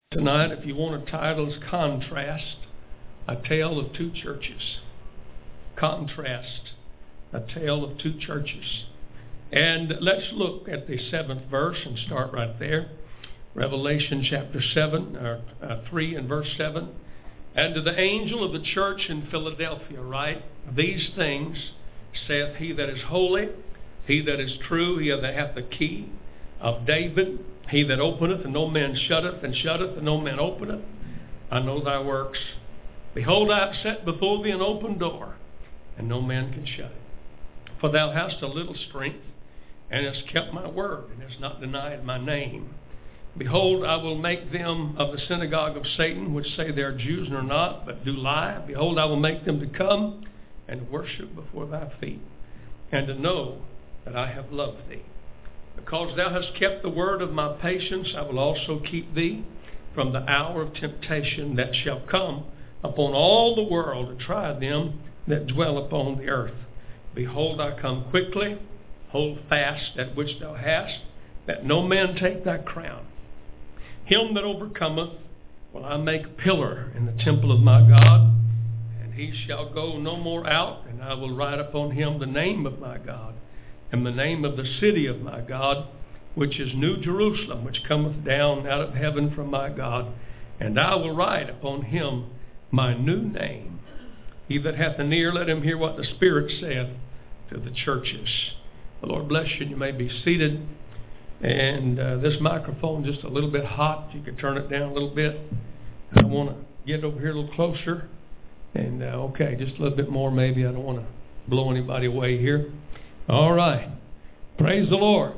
Tonight, if you want a title, is Contrast, A Tale of Two Churches. Contrast, A Tale of Two Churches. And let's look at the 7th verse and start right there. Revelation chapter 3 and verse 7. And to the angel of the church in Philadelphia write, These things saith he that is holy, he that is true, he that hath the key of David, he that openeth, and no man shutteth, and shutteth, and no man openeth. I know thy works. Behold, I have set before thee an open door, and no man can shut it. For thou hast a little strength, and hast kept my word, and hast not denied my name. Behold, I will make them of the synagogue of Satan, which say they are Jews and are not, but do lie. Behold, I will make them to come and worship before thy feet, and to know that I have loved thee. Because thou hast kept the word of my patience, I will also keep thee from the hour of temptation that shall come upon all the world to try them that dwell upon the earth. Behold, I come quickly. Hold fast that which thou hast, that no man take thy crown. Him that overcometh will I make a pillar in the temple of my God, and he shall go no more out, and I will write upon him the name of my God, and the name of the city of my God, which is New Jerusalem, which cometh down out of heaven from my God. And I will write upon him my new name. He that hath an ear, let him hear what the Spirit saith to the churches. The Lord bless you, and you may be seated. And this microphone just a little bit hot. You can turn it down a little bit. I want to get over here a little closer. And okay, just a little bit more maybe. I don't want to blow anybody away here. All right. Praise the Lord.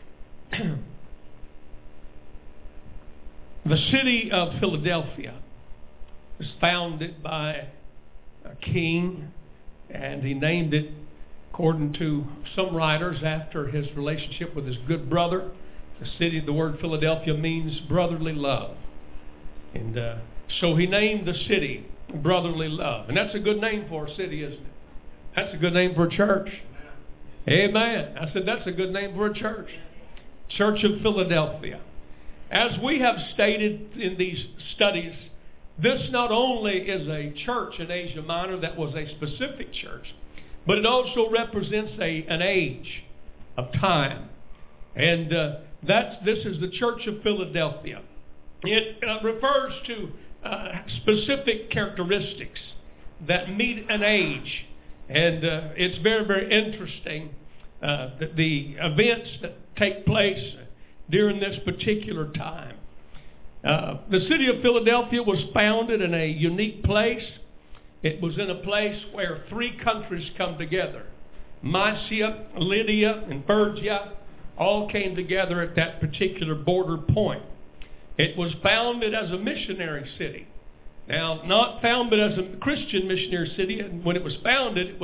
The city of Philadelphia was founded by a king, and he named it, according to some writers, after his relationship with his good brother. The word Philadelphia means brotherly love. And so he named the city Brotherly Love. And that's a good name for a city, isn't it? That's a good name for a church. Amen. I said that's a good name for a church. Church of Philadelphia. As we have stated in these studies, this not only is a church in Asia Minor that was a specific church, but it also represents an age of time. And this is the Church of Philadelphia. It refers to specific characteristics that meet an age. And it's very, very interesting the events that take place during this particular time. The city of Philadelphia was founded in a unique place. It was in a place where 3 countries come together. Mysia, Lydia, and Phrygia all came together at that particular border point. It was founded as a missionary city. Now, not founded as a Christian missionary city. And when it was founded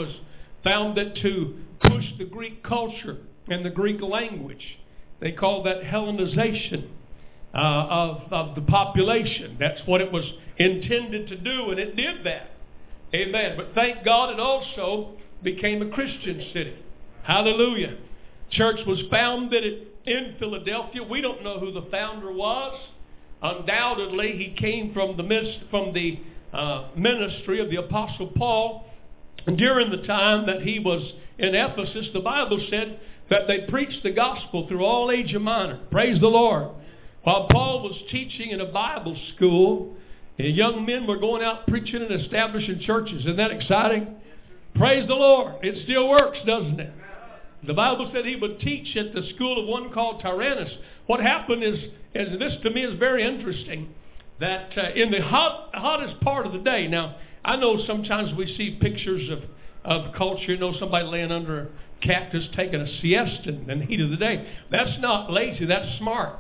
to push the Greek culture and the Greek language. They call that Hellenization of the population. That's what it was intended to do, and it did that. Amen. But thank God it also became a Christian city. Hallelujah. Church was founded in Philadelphia. We don't know who the founder was. Undoubtedly, he came from the ministry of the Apostle Paul. During the time that he was in Ephesus, the Bible said that they preached the gospel through all Asia Minor. Praise the Lord. While Paul was teaching in a Bible school, young men were going out preaching and establishing churches. Isn't that exciting? Praise the Lord. It still works, doesn't it? The Bible said he would teach at the school of one called Tyrannus. What happened is this to me is very interesting, that in the hottest part of the day, now I know sometimes we see pictures of culture, somebody laying under a cactus taking a siesta in the heat of the day. That's not lazy, that's smart.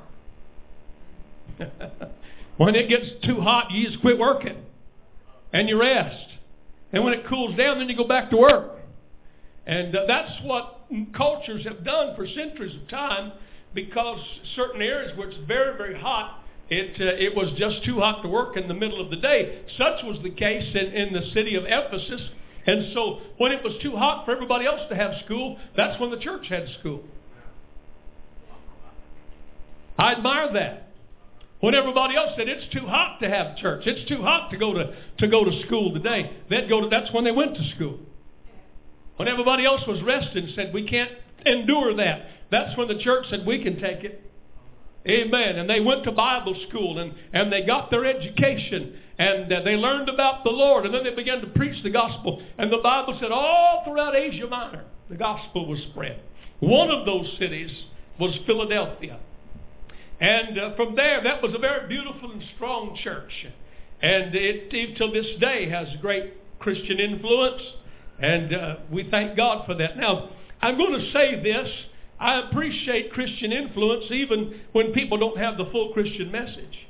When it gets too hot, you just quit working and you rest. And when it cools down, then you go back to work. And that's what cultures have done for centuries of time, because certain areas where it's very, very hot, it was just too hot to work in the middle of the day. Such was the case in the city of Ephesus. And so when it was too hot for everybody else to have school, that's when the church had school. I admire that. When everybody else said it's too hot to have church, it's too hot to go to school today, that's when they went to school. When everybody else was resting and said we can't endure that, that's when the church said we can take it. Amen. And they went to Bible school and they got their education and they learned about the Lord, and then they began to preach the gospel. And the Bible said all throughout Asia Minor the gospel was spread. One of those cities was Philadelphia. And from there, that was a very beautiful and strong church. And it, till this day, has great Christian influence. And we thank God for that. Now, I'm going to say this. I appreciate Christian influence even when people don't have the full Christian message.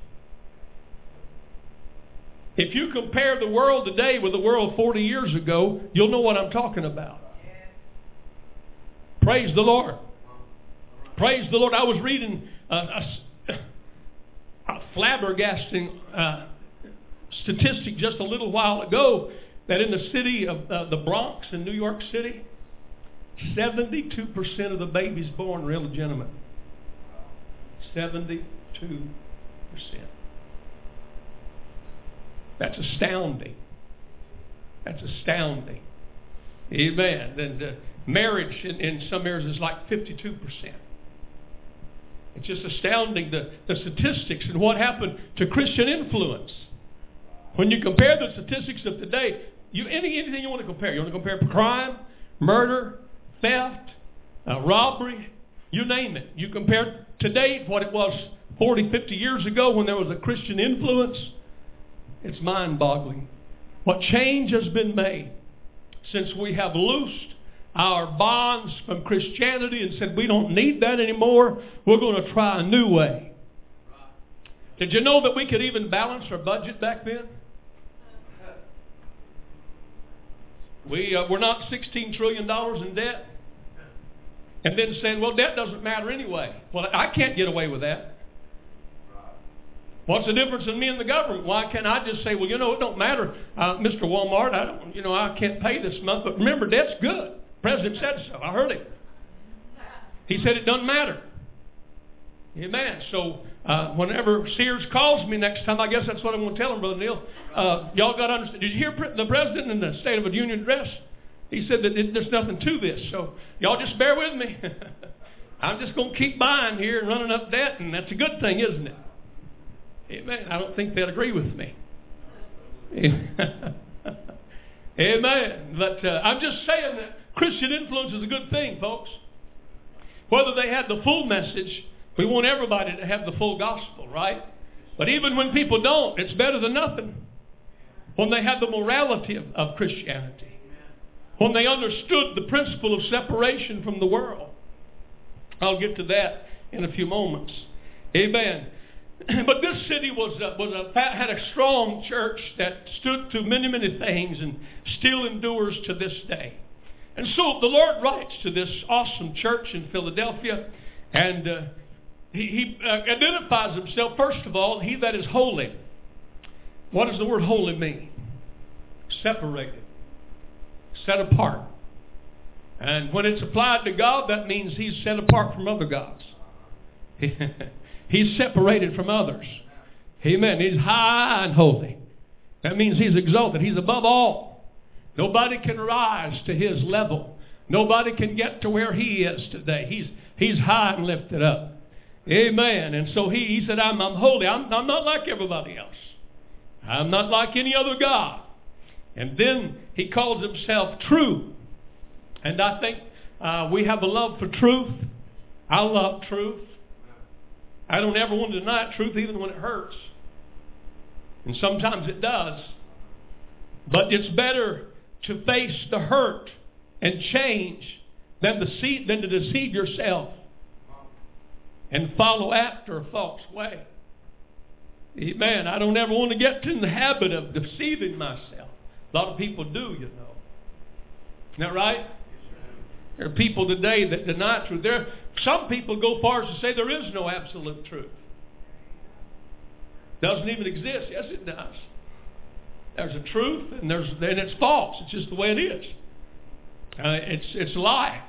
If you compare the world today with the world 40 years ago, you'll know what I'm talking about. Praise the Lord. Praise the Lord. I was reading a flabbergasting statistic just a little while ago that in the city of the Bronx in New York City, 72% of the babies born are illegitimate. 72%. That's astounding. That's astounding. Amen. And marriage in some areas is like 52%. It's just astounding, the statistics and what happened to Christian influence. When you compare the statistics of today, anything you want to compare. You want to compare crime, murder, theft, robbery, you name it. You compare today what it was 40, 50 years ago when there was a Christian influence. It's mind-boggling. What change has been made since we have loosed our bonds from Christianity and said we don't need that anymore. We're going to try a new way. Did you know that we could even balance our budget back then? We're not $16 trillion in debt. And then saying, well, debt doesn't matter anyway. Well, I can't get away with that. What's the difference in me and the government? Why can't I just say, well, it don't matter, Mr. Walmart, I can't pay this month. But remember, debt's good. The president said so. I heard him. He said it doesn't matter. Amen. So whenever Sears calls me next time, I guess that's what I'm going to tell him, Brother Neil. Y'all got to understand. Did you hear the president in the State of the Union address? He said that there's nothing to this. So y'all just bear with me. I'm just going to keep buying here and running up debt, and that's a good thing, isn't it? Amen. I don't think they'd agree with me. Amen. But I'm just saying that Christian influence is a good thing, folks. Whether they had the full message, we want everybody to have the full gospel, right? But even when people don't, it's better than nothing. When they have the morality of Christianity. When they understood the principle of separation from the world. I'll get to that in a few moments. Amen. But this city had a strong church that stood through many, many things and still endures to this day. And so the Lord writes to this awesome church in Philadelphia, and he identifies himself, first of all, he that is holy. What does the word holy mean? Separated. Set apart. And when it's applied to God, that means he's set apart from other gods. He's separated from others. Amen. He's high and holy. That means he's exalted. He's above all. Nobody can rise to his level. Nobody can get to where he is today. He's high and lifted up. Amen. And so he said, I'm holy. I'm not like everybody else. I'm not like any other God. And then he calls himself true. And I think we have a love for truth. I love truth. I don't ever want to deny truth even when it hurts. And sometimes it does. But it's better to face the hurt and change than to deceive yourself and follow after a false way. Amen. I don't ever want to get in the habit of deceiving myself. A lot of people do, Isn't that right? There are people today that deny truth. Some people go far as to say there is no absolute truth. Doesn't even exist. Yes, it does. There's a truth, and it's false. It's just the way it is. It's life.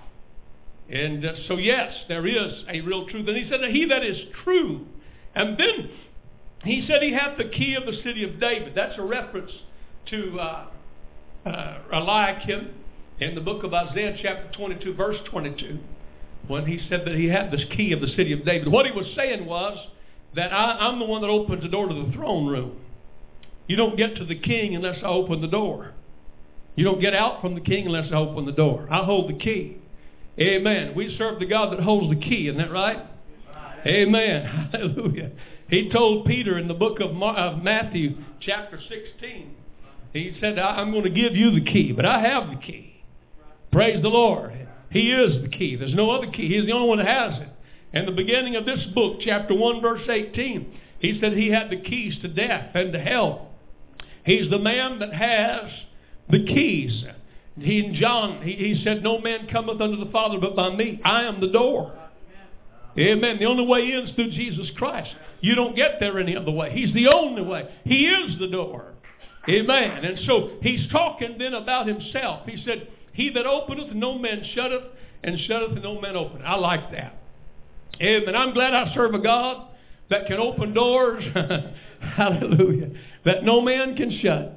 And so yes, there is a real truth. And he said that he that is true. And then He said he had the key of the city of David. That's a reference to Eliakim in the book of Isaiah chapter 22, verse 22, when he said that he had this key of the city of David. What he was saying was that I'm the one that opens the door to the throne room. You don't get to the king unless I open the door. You don't get out from the king unless I open the door. I hold the key. Amen. We serve the God that holds the key. Isn't that right? Amen. Hallelujah. He told Peter in the book of Matthew chapter 16, he said, I'm going to give you the key, but I have the key. Praise the Lord. He is the key. There's no other key. He's the only one that has it. In the beginning of this book, chapter 1, verse 18, he said he had the keys to death and to hell. He's the man that has the keys. In John, he said, no man cometh unto the Father but by me. I am the door. Amen. The only way in is through Jesus Christ. You don't get there any other way. He's the only way. He is the door. Amen. And so he's talking then about himself. He said, he that openeth, no man shutteth, and shutteth, and no man openeth. I like that. Amen. I'm glad I serve a God that can open doors. Hallelujah. That no man can shut.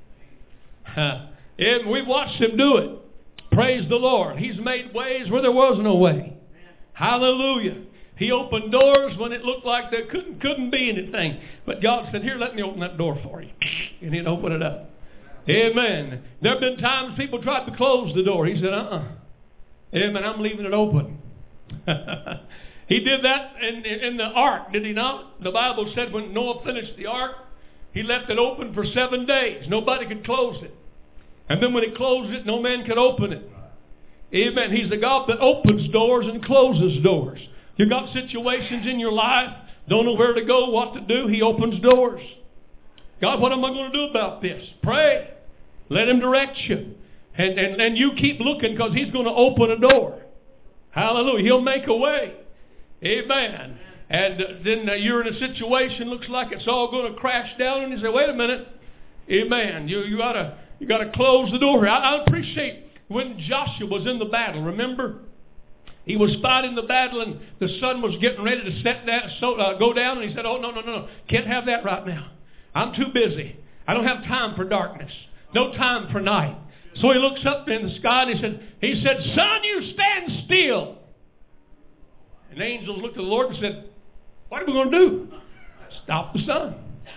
And we've watched him do it. Praise the Lord. He's made ways where there was no way. Hallelujah. He opened doors when it looked like there couldn't be anything. But God said, here, let me open that door for you. And he'd open it up. Amen. There have been times people tried to close the door. He said, Amen, I'm leaving it open. He did that in the ark, did he not? The Bible said when Noah finished the ark, he left it open for 7 days. Nobody could close it. And then when he closed it, no man could open it. Amen. He's the God that opens doors and closes doors. You've got situations in your life, don't know where to go, what to do. He opens doors. God, what am I going to do about this? Pray. Let him direct you. And you keep looking because he's going to open a door. Hallelujah. He'll make a way. Amen. And then you're in a situation, looks like it's all going to crash down, and you say, wait a minute. Amen. You got to close the door. I appreciate when Joshua was in the battle. Remember? He was fighting the battle, and the sun was getting ready to go down, and he said, oh, no. Can't have that right now. I'm too busy. I don't have time for darkness. No time for night. So he looks up in the sky, and he said, son, you stand still. And the angels looked at the Lord and said, what are we going to do? Stop the sun.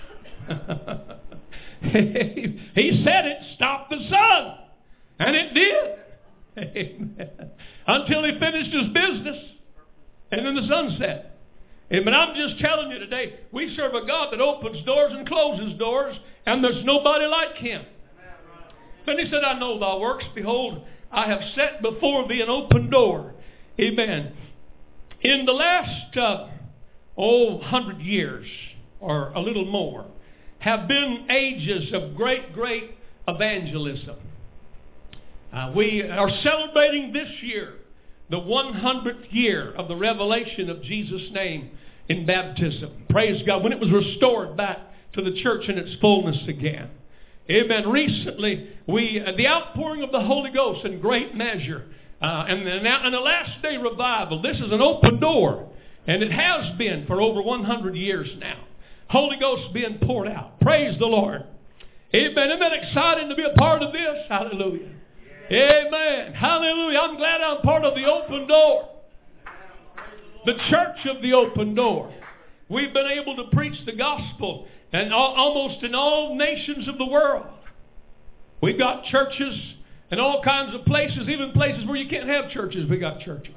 He said it, stop the sun. And it did. Amen. Until he finished his business. And then the sun set. But I'm just telling you today, we serve a God that opens doors and closes doors, and there's nobody like him. Then he said, I know thy works. Behold, I have set before thee an open door. Amen. In the last 100 years, or a little more, have been ages of great evangelism. We are celebrating this year the 100th year of the revelation of Jesus' name in baptism. Praise God. When it was restored back to the church in its fullness again. Amen. Recently, the outpouring of the Holy Ghost in great measure. And the last day revival. This is an open door. And it has been for over 100 years now. Holy Ghost being poured out. Praise the Lord. Amen. Isn't that exciting to be a part of this? Hallelujah. Amen. Hallelujah. I'm glad I'm part of the open door. The church of the open door. We've been able to preach the gospel and almost in all nations of the world. We've got churches in all kinds of places, even places where you can't have churches, we got churches.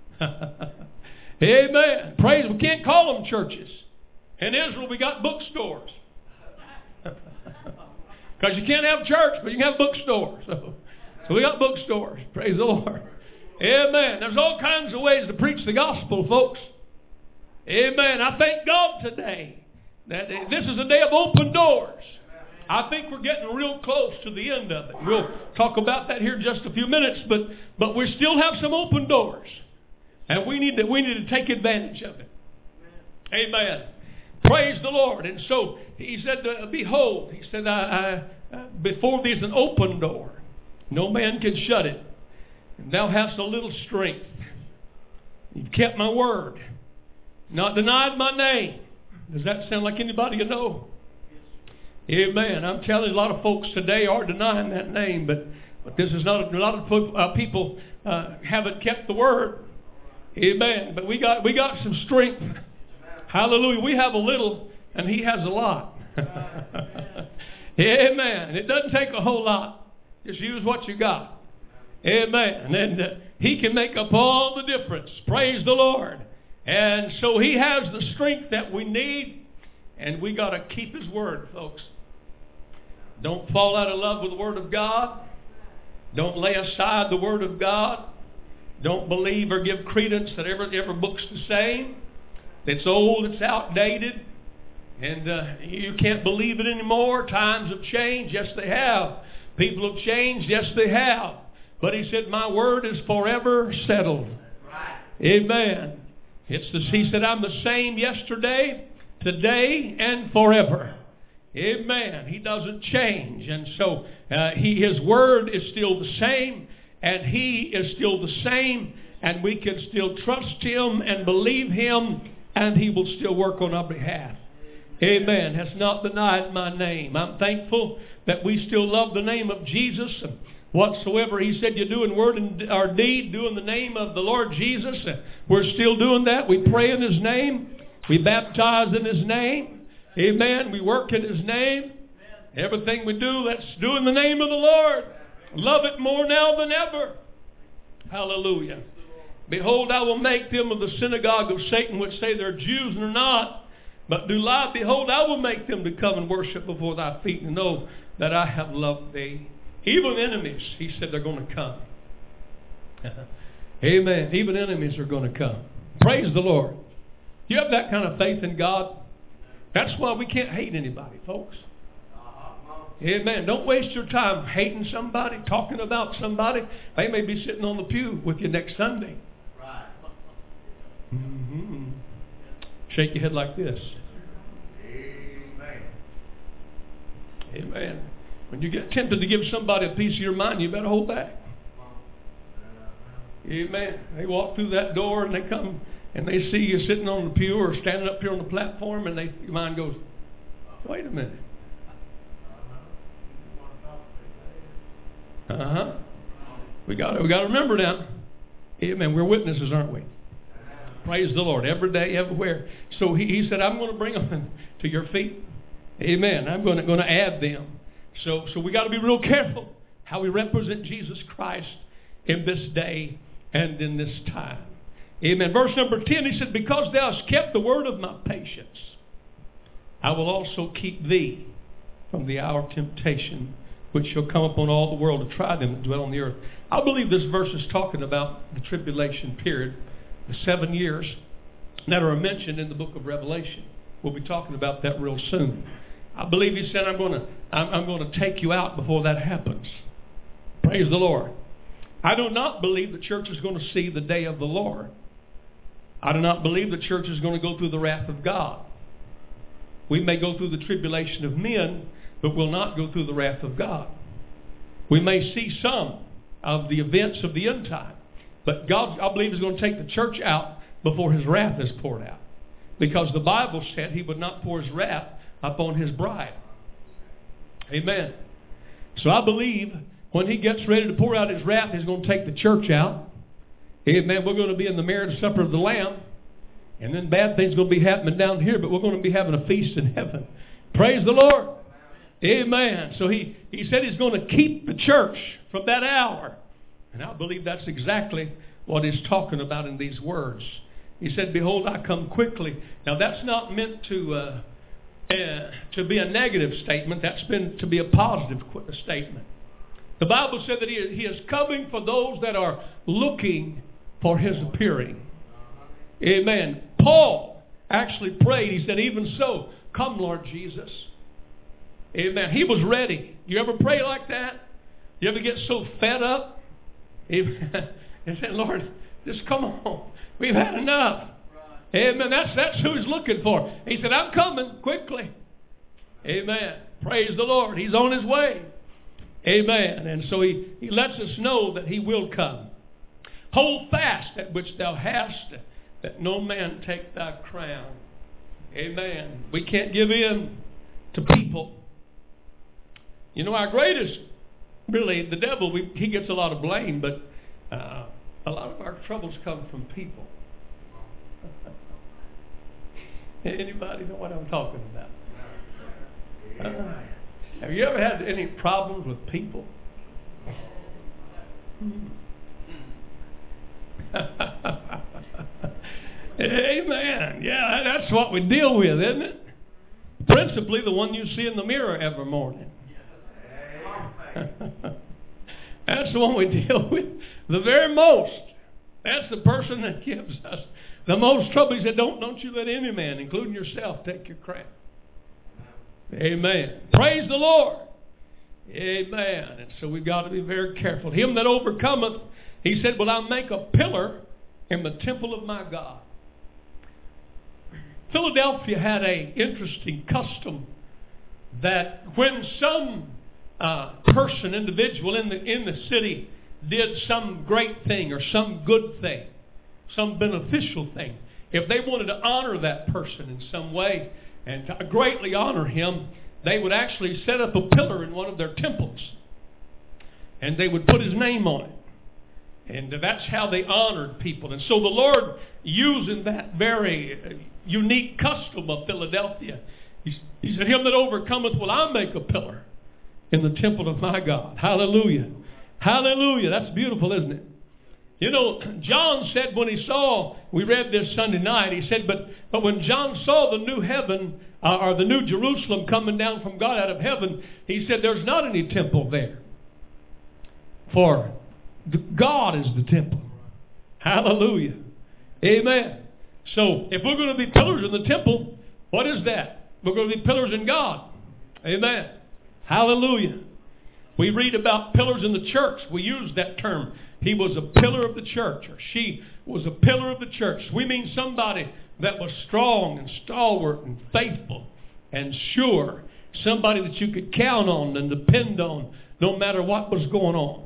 Amen. Praise. We can't call them churches. In Israel, we got bookstores. Because you can't have church, but you can have bookstores. So we got bookstores. Praise the Lord. Amen. There's all kinds of ways to preach the gospel, folks. Amen. I thank God today that this is a day of open doors. I think we're getting real close to the end of it. We'll talk about that here in just a few minutes, but we still have some open doors. And we need to take advantage of it. Amen. Praise the Lord. And so he said, behold, he said, before thee is an open door. No man can shut it. And thou hast a little strength. You've kept my word. Not denied my name. Does that sound like anybody you know? Amen. I'm telling you, a lot of folks today are denying that name, but this is not a lot of people haven't kept the word. Amen. But we got some strength. Hallelujah. We have a little, and He has a lot. Amen. It doesn't take a whole lot. Just use what you got. Amen. And He can make up all the difference. Praise the Lord. And so He has the strength that we need, and we got to keep His word, folks. Don't fall out of love with the Word of God. Don't lay aside the Word of God. Don't believe or give credence that every book's the same. It's old, it's outdated, and you can't believe it anymore. Times have changed. Yes, they have. People have changed. Yes, they have. But He said, my word is forever settled. Right. Amen. He said, I'm the same yesterday, today, and forever. Amen. He doesn't change. And so His word is still the same, and He is still the same, and we can still trust Him and believe Him, and He will still work on our behalf. Amen. Has not denied my name. I'm thankful that we still love the name of Jesus. Whatsoever He said you do in word or deed, do in the name of the Lord Jesus. We're still doing that. We pray in His name. We baptize in His name. Amen. We work in His name. Everything we do, let's do in the name of the Lord. Love it more now than ever. Hallelujah. Behold, I will make them of the synagogue of Satan, which say they're Jews and are not, but do lie. Behold, I will make them to come and worship before thy feet and know that I have loved thee. Even enemies, He said, they're going to come. Amen. Even enemies are going to come. Praise the Lord. You have that kind of faith in God? That's why we can't hate anybody, folks. Amen. Don't waste your time hating somebody, talking about somebody. They may be sitting on the pew with you next Sunday. Right. Mm-hmm. Shake your head like this. Amen. Amen. When you get tempted to give somebody a piece of your mind, you better hold back. Amen. They walk through that door and they come and they see you sitting on the pew or standing up here on the platform, and your mind goes, wait a minute. We got to remember now. Amen. We're witnesses, aren't we? Praise the Lord. Every day, everywhere. So he said, I'm going to bring them to your feet. Amen. I'm going to add them. So we got to be real careful how we represent Jesus Christ in this day and in this time. Amen. Verse number 10, he said, because thou hast kept the word of my patience, I will also keep thee from the hour of temptation, which shall come upon all the world to try them that dwell on the earth. I believe this verse is talking about the tribulation period, the 7 years that are mentioned in the book of Revelation. We'll be talking about that real soon. I believe he said, I'm going to take you out before that happens. Praise the Lord. I do not believe the church is going to see the day of the Lord. I do not believe the church is going to go through the wrath of God. We may go through the tribulation of men, but will not go through the wrath of God. We may see some of the events of the end time, but God, I believe, is going to take the church out before His wrath is poured out. Because the Bible said He would not pour His wrath upon His bride. Amen. So I believe when He gets ready to pour out His wrath, He's going to take the church out. Amen. We're going to be in the marriage supper of the Lamb. And then bad things are going to be happening down here, but we're going to be having a feast in heaven. Praise the Lord. Amen. So he said He's going to keep the church from that hour. And I believe that's exactly what He's talking about in these words. He said, behold, I come quickly. Now that's not meant to be a negative statement. That's meant to be a positive statement. The Bible said that He is coming for those that are looking for His appearing. Amen. Paul actually prayed. He said, even so, come Lord Jesus. Amen. He was ready. You ever pray like that? You ever get so fed up? Amen. And said, Lord, just come on. We've had enough. Amen. That's who He's looking for. He said, I'm coming quickly. Amen. Praise the Lord. He's on His way. Amen. And so he lets us know that He will come. Hold fast that which thou hast, that no man take thy crown. Amen. We can't give in to people. You know, our greatest, really, the devil, he gets a lot of blame, but a lot of our troubles come from people. Anybody know what I'm talking about? Have you ever had any problems with people? Amen. Yeah, that's what we deal with, isn't it? Principally the one you see in the mirror every morning. That's the one we deal with the very most. That's the person that gives us the most trouble. He said, don't you let any man, including yourself, take your crown. Amen. Praise the Lord. Amen. And so we've got to be very careful. Him that overcometh, he said, will I make a pillar in the temple of my God. Philadelphia had an interesting custom that when some person, individual in the city did some great thing or some good thing, some beneficial thing, if they wanted to honor that person in some way and to greatly honor him, they would actually set up a pillar in one of their temples. And they would put his name on it. And that's how they honored people. And so the Lord, using that very unique custom of Philadelphia, he said, him that overcometh will I make a pillar in the temple of my God. Hallelujah. Hallelujah. That's beautiful, isn't it? You know, John said when he saw, we read this Sunday night, he said, but when John saw the new heaven, or the new Jerusalem coming down from God out of heaven, he said there's not any temple there. For God is the temple. Hallelujah. Amen. So, if we're going to be pillars in the temple, what is that? We're going to be pillars in God. Amen. Hallelujah. We read about pillars in the church. We use that term. He was a pillar of the church, or she was a pillar of the church. We mean somebody that was strong and stalwart and faithful and sure. Somebody that you could count on and depend on no matter what was going on.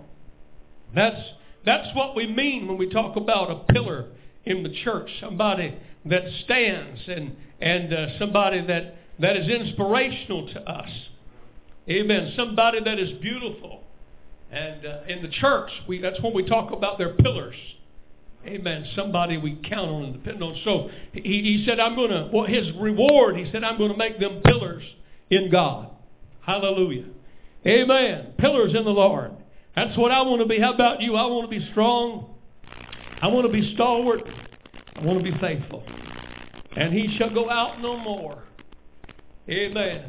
That's what we mean when we talk about a pillar in the church. Somebody that stands and somebody that is inspirational to us. Amen. Somebody that is beautiful. And in the church, that's when we talk about their pillars. Amen. Somebody we count on and depend on. So he said, his reward, he said, I'm going to make them pillars in God. Hallelujah. Amen. Pillars in the Lord. That's what I want to be. How about you? I want to be strong. I want to be stalwart. I want to be faithful. And he shall go out no more. Amen.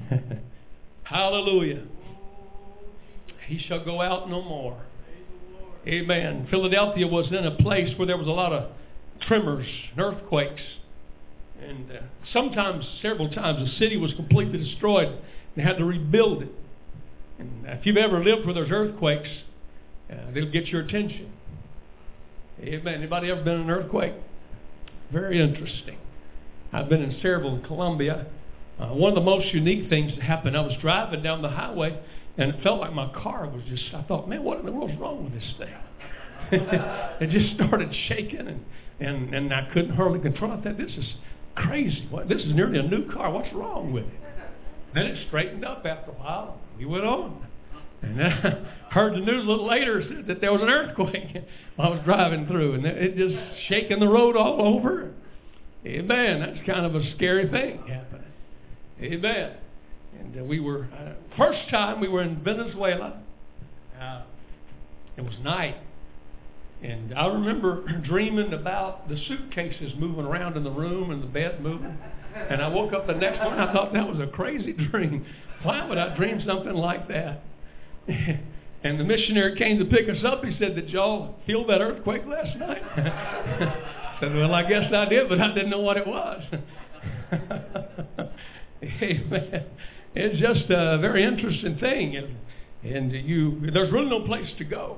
Hallelujah. He shall go out no more. Amen. Philadelphia was in a place where there was a lot of tremors and earthquakes. And sometimes, several times, the city was completely destroyed. They had to rebuild it. And if you've ever lived where there's earthquakes, they'll get your attention. Amen. Anybody ever been in an earthquake? Very interesting. I've been in several in Colombia. One of the most unique things that happened, I was driving down the highway, and it felt like my car was just, I thought, man, what in the world's wrong with this thing? It just started shaking, and I couldn't hardly control it. I thought, this is crazy. This is nearly a new car. What's wrong with it? Then it straightened up after a while. We went on. And then I heard the news a little later said that there was an earthquake while I was driving through, and it just shaking the road all over. Amen. That's kind of a scary thing happening. Amen. And we were, first time we were in Venezuela. It was night. And I remember dreaming about the suitcases moving around in the room and the bed moving. And I woke up the next morning, I thought that was a crazy dream. Why would I dream something like that? And the missionary came to pick us up. He said, did y'all feel that earthquake last night? I said, well, I guess I did, but I didn't know what it was. Amen. It's just a very interesting thing. And there's really no place to go.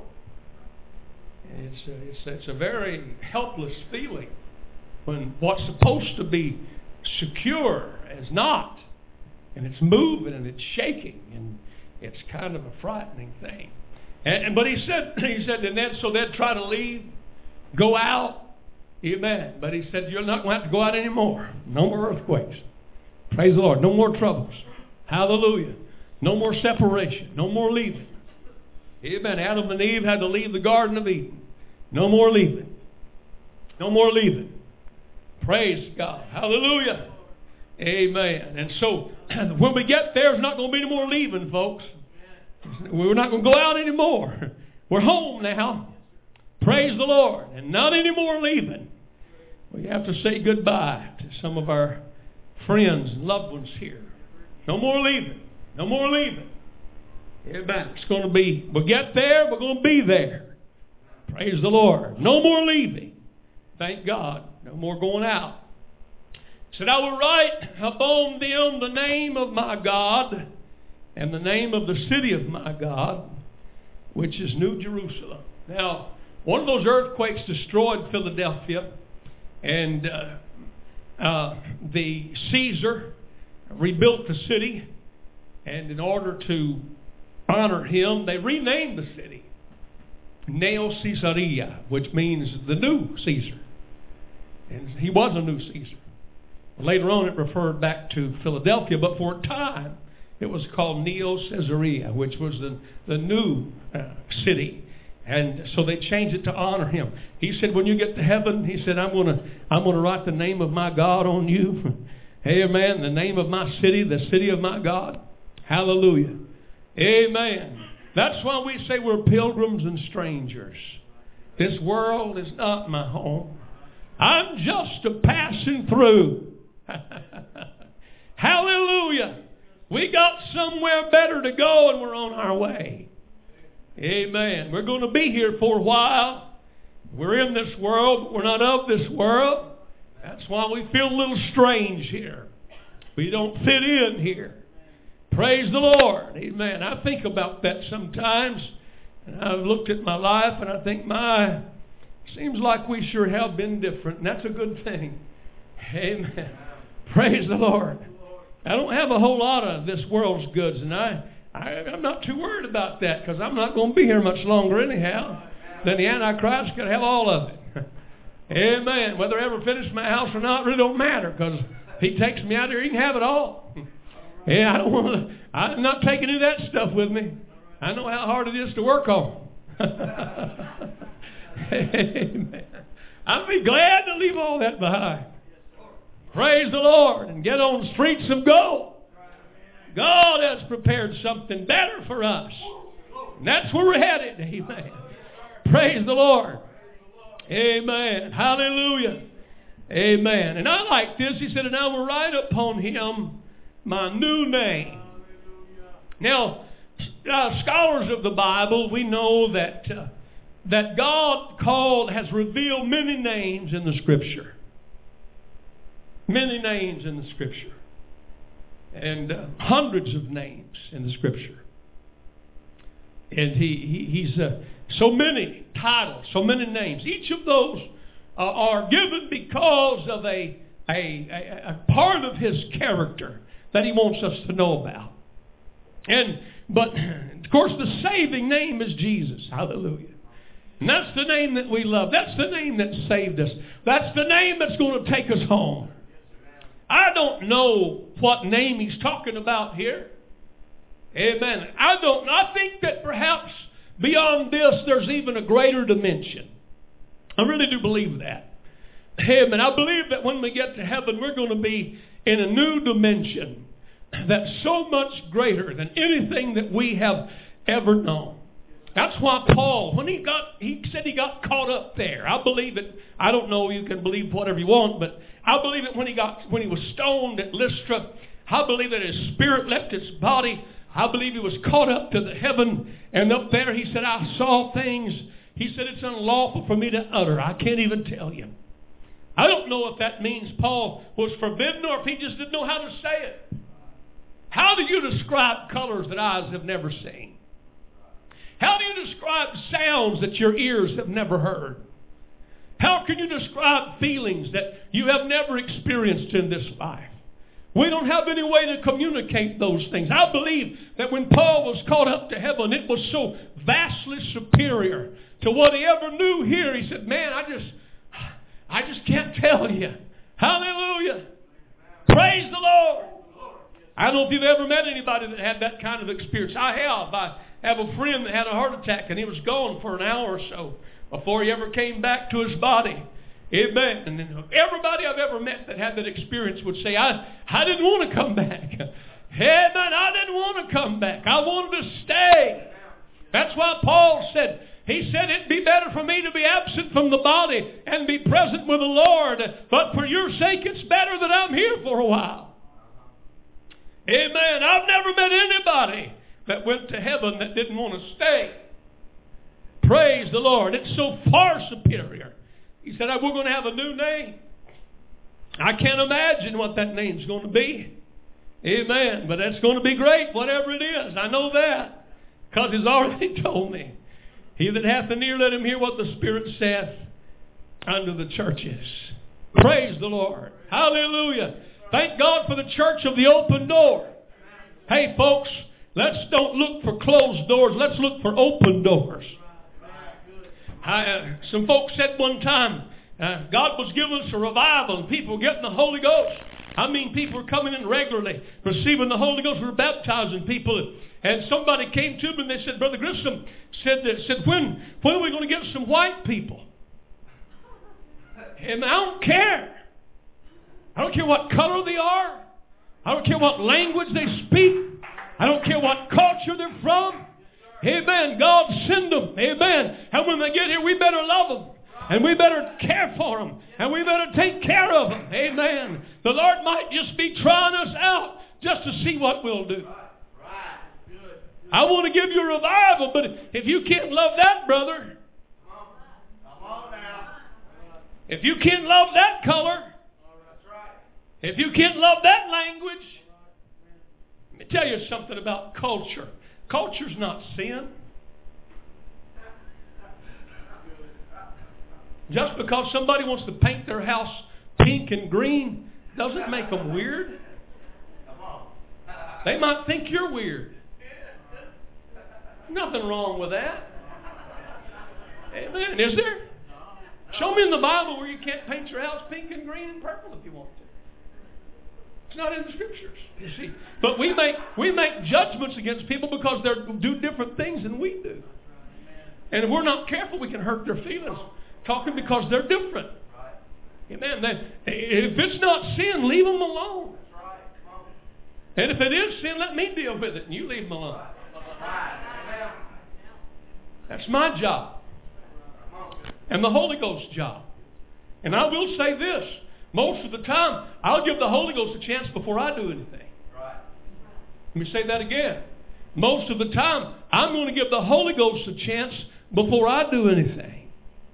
It's a very helpless feeling when what's supposed to be secure is not. And it's moving and it's shaking. And it's kind of a frightening thing. But he said, and then so they'd try to leave, go out, Amen. But he said, you're not going to have to go out anymore. No more earthquakes. Praise the Lord. No more troubles. Hallelujah. No more separation. No more leaving. Amen. Adam and Eve had to leave the Garden of Eden. No more leaving. No more leaving. Praise God. Hallelujah. Amen. And so, when we get there, there's not going to be any more leaving, folks. We're not going to go out anymore. We're home now. Praise the Lord. And not any more leaving. We have to say goodbye to some of our friends and loved ones here. No more leaving. No more leaving. Amen. It's going to be, we'll get there, we're going to be there. Praise the Lord. No more leaving. Thank God. No more going out. He said, I will write upon them the name of my God and the name of the city of my God, which is New Jerusalem. Now, one of those earthquakes destroyed Philadelphia, and the Caesar rebuilt the city, and in order to honor him, they renamed the city Neo Caesarea, which means the new Caesar. And he was a new Caesar. Later on, it referred back to Philadelphia, but for a time, it was called Neo Caesarea, which was the new city. And so they changed it to honor him. He said, when you get to heaven, he said, I'm gonna write the name of my God on you. Amen. The name of my city, the city of my God. Hallelujah. Amen. That's why we say we're pilgrims and strangers. This world is not my home. I'm just a passing through. Hallelujah. We got somewhere better to go, and we're on our way. Amen. We're going to be here for a while. We're in this world, but we're not of this world. That's why we feel a little strange here. We don't fit in here. Praise the Lord. Amen. I think about that sometimes. And I've looked at my life and I think, seems like we sure have been different. And that's a good thing. Amen. Praise the Lord. I don't have a whole lot of this world's goods. And I'm not too worried about that because I'm not going to be here much longer anyhow. Then the Antichrist could have all of it. Amen. Whether I ever finish my house or not really don't matter because if he takes me out there, he can have it all. Yeah, I'm not taking any of that stuff with me. I know how hard it is to work on. Amen. I'd be glad to leave all that behind. Praise the Lord and get on the streets of gold. God has prepared something better for us. And that's where we're headed. Amen. Praise the Lord. Amen. Hallelujah. Amen. And I like this. He said, and I will write upon him my new name. Now, scholars of the Bible, we know that God has revealed many names in the Scripture. Many names in the Scripture. And hundreds of names in the Scripture. And he's so many titles, so many names. Each of those are given because of a part of his character that he wants us to know about. But of course the saving name is Jesus. Hallelujah. And that's the name that we love. That's the name that saved us. That's the name that's going to take us home. I don't know what name he's talking about here. Amen. I think that perhaps beyond this there's even a greater dimension. I really do believe that. Amen. I believe that when we get to heaven we're going to be in a new dimension that's so much greater than anything that we have ever known. That's why Paul, when he said he got caught up there. I believe it. I don't know, you can believe whatever you want, but I believe it when he was stoned at Lystra. I believe that his spirit left his body. I believe he was caught up to the heaven, and up there he said, I saw things. He said, it's unlawful for me to utter. I can't even tell you. I don't know if that means Paul was forbidden or if he just didn't know how to say it. How do you describe colors that eyes have never seen? How do you describe sounds that your ears have never heard? How can you describe feelings that you have never experienced in this life? We don't have any way to communicate those things. I believe that when Paul was caught up to heaven, it was so vastly superior to what he ever knew here. He said, man, I just can't tell you. Hallelujah. Praise the Lord. I don't know if you've ever met anybody that had that kind of experience. I have. I have a friend that had a heart attack, and he was gone for an hour or so before he ever came back to his body. Amen. And then everybody I've ever met that had that experience would say, I didn't want to come back. Amen. I didn't want to come back. I wanted to stay. That's why Paul said, he said, it'd be better for me to be absent from the body and be present with the Lord. But for your sake, it's better that I'm here for a while. Amen. I've never met anybody that went to heaven that didn't want to stay. Praise the Lord. It's so far superior. He said, we're going to have a new name. I can't imagine what that name's going to be. Amen. But it's going to be great, whatever it is. I know that. Because he's already told me. He that hath an ear, let him hear what the Spirit saith unto the churches. Praise the Lord. Hallelujah. Thank God for the church of the open door. Hey, folks, let's don't look for closed doors. Let's look for open doors. Some folks said one time, God was giving us a revival and people were getting the Holy Ghost. I mean, people were coming in regularly, receiving the Holy Ghost. We were baptizing people. And somebody came to me and they said, Brother Grissom, said when are we going to get some white people? And I don't care. I don't care what color they are. I don't care what language they speak. I don't care what culture they're from. Amen. God send them. Amen. And when they get here, we better love them. And we better care for them. And we better take care of them. Amen. The Lord might just be trying us out just to see what we'll do. I want to give you a revival, but if you can't love that brother, if you can't love that color, if you can't love that language, let me tell you something about culture. Culture's not sin. Just because somebody wants to paint their house pink and green doesn't make them weird. They might think you're weird. Nothing wrong with that. Amen. Is there? Show me in the Bible where you can't paint your house pink and green and purple if you want to. It's not in the Scriptures, you see. But we make judgments against people because they do different things than we do. And if we're not careful, we can hurt their feelings talking because they're different. Amen. If it's not sin, leave them alone. And if it is sin, let me deal with it and you leave them alone. That's my job. And the Holy Ghost's job. And I will say this. Most of the time, I'll give the Holy Ghost a chance before I do anything. Let me say that again. Most of the time, I'm going to give the Holy Ghost a chance before I do anything.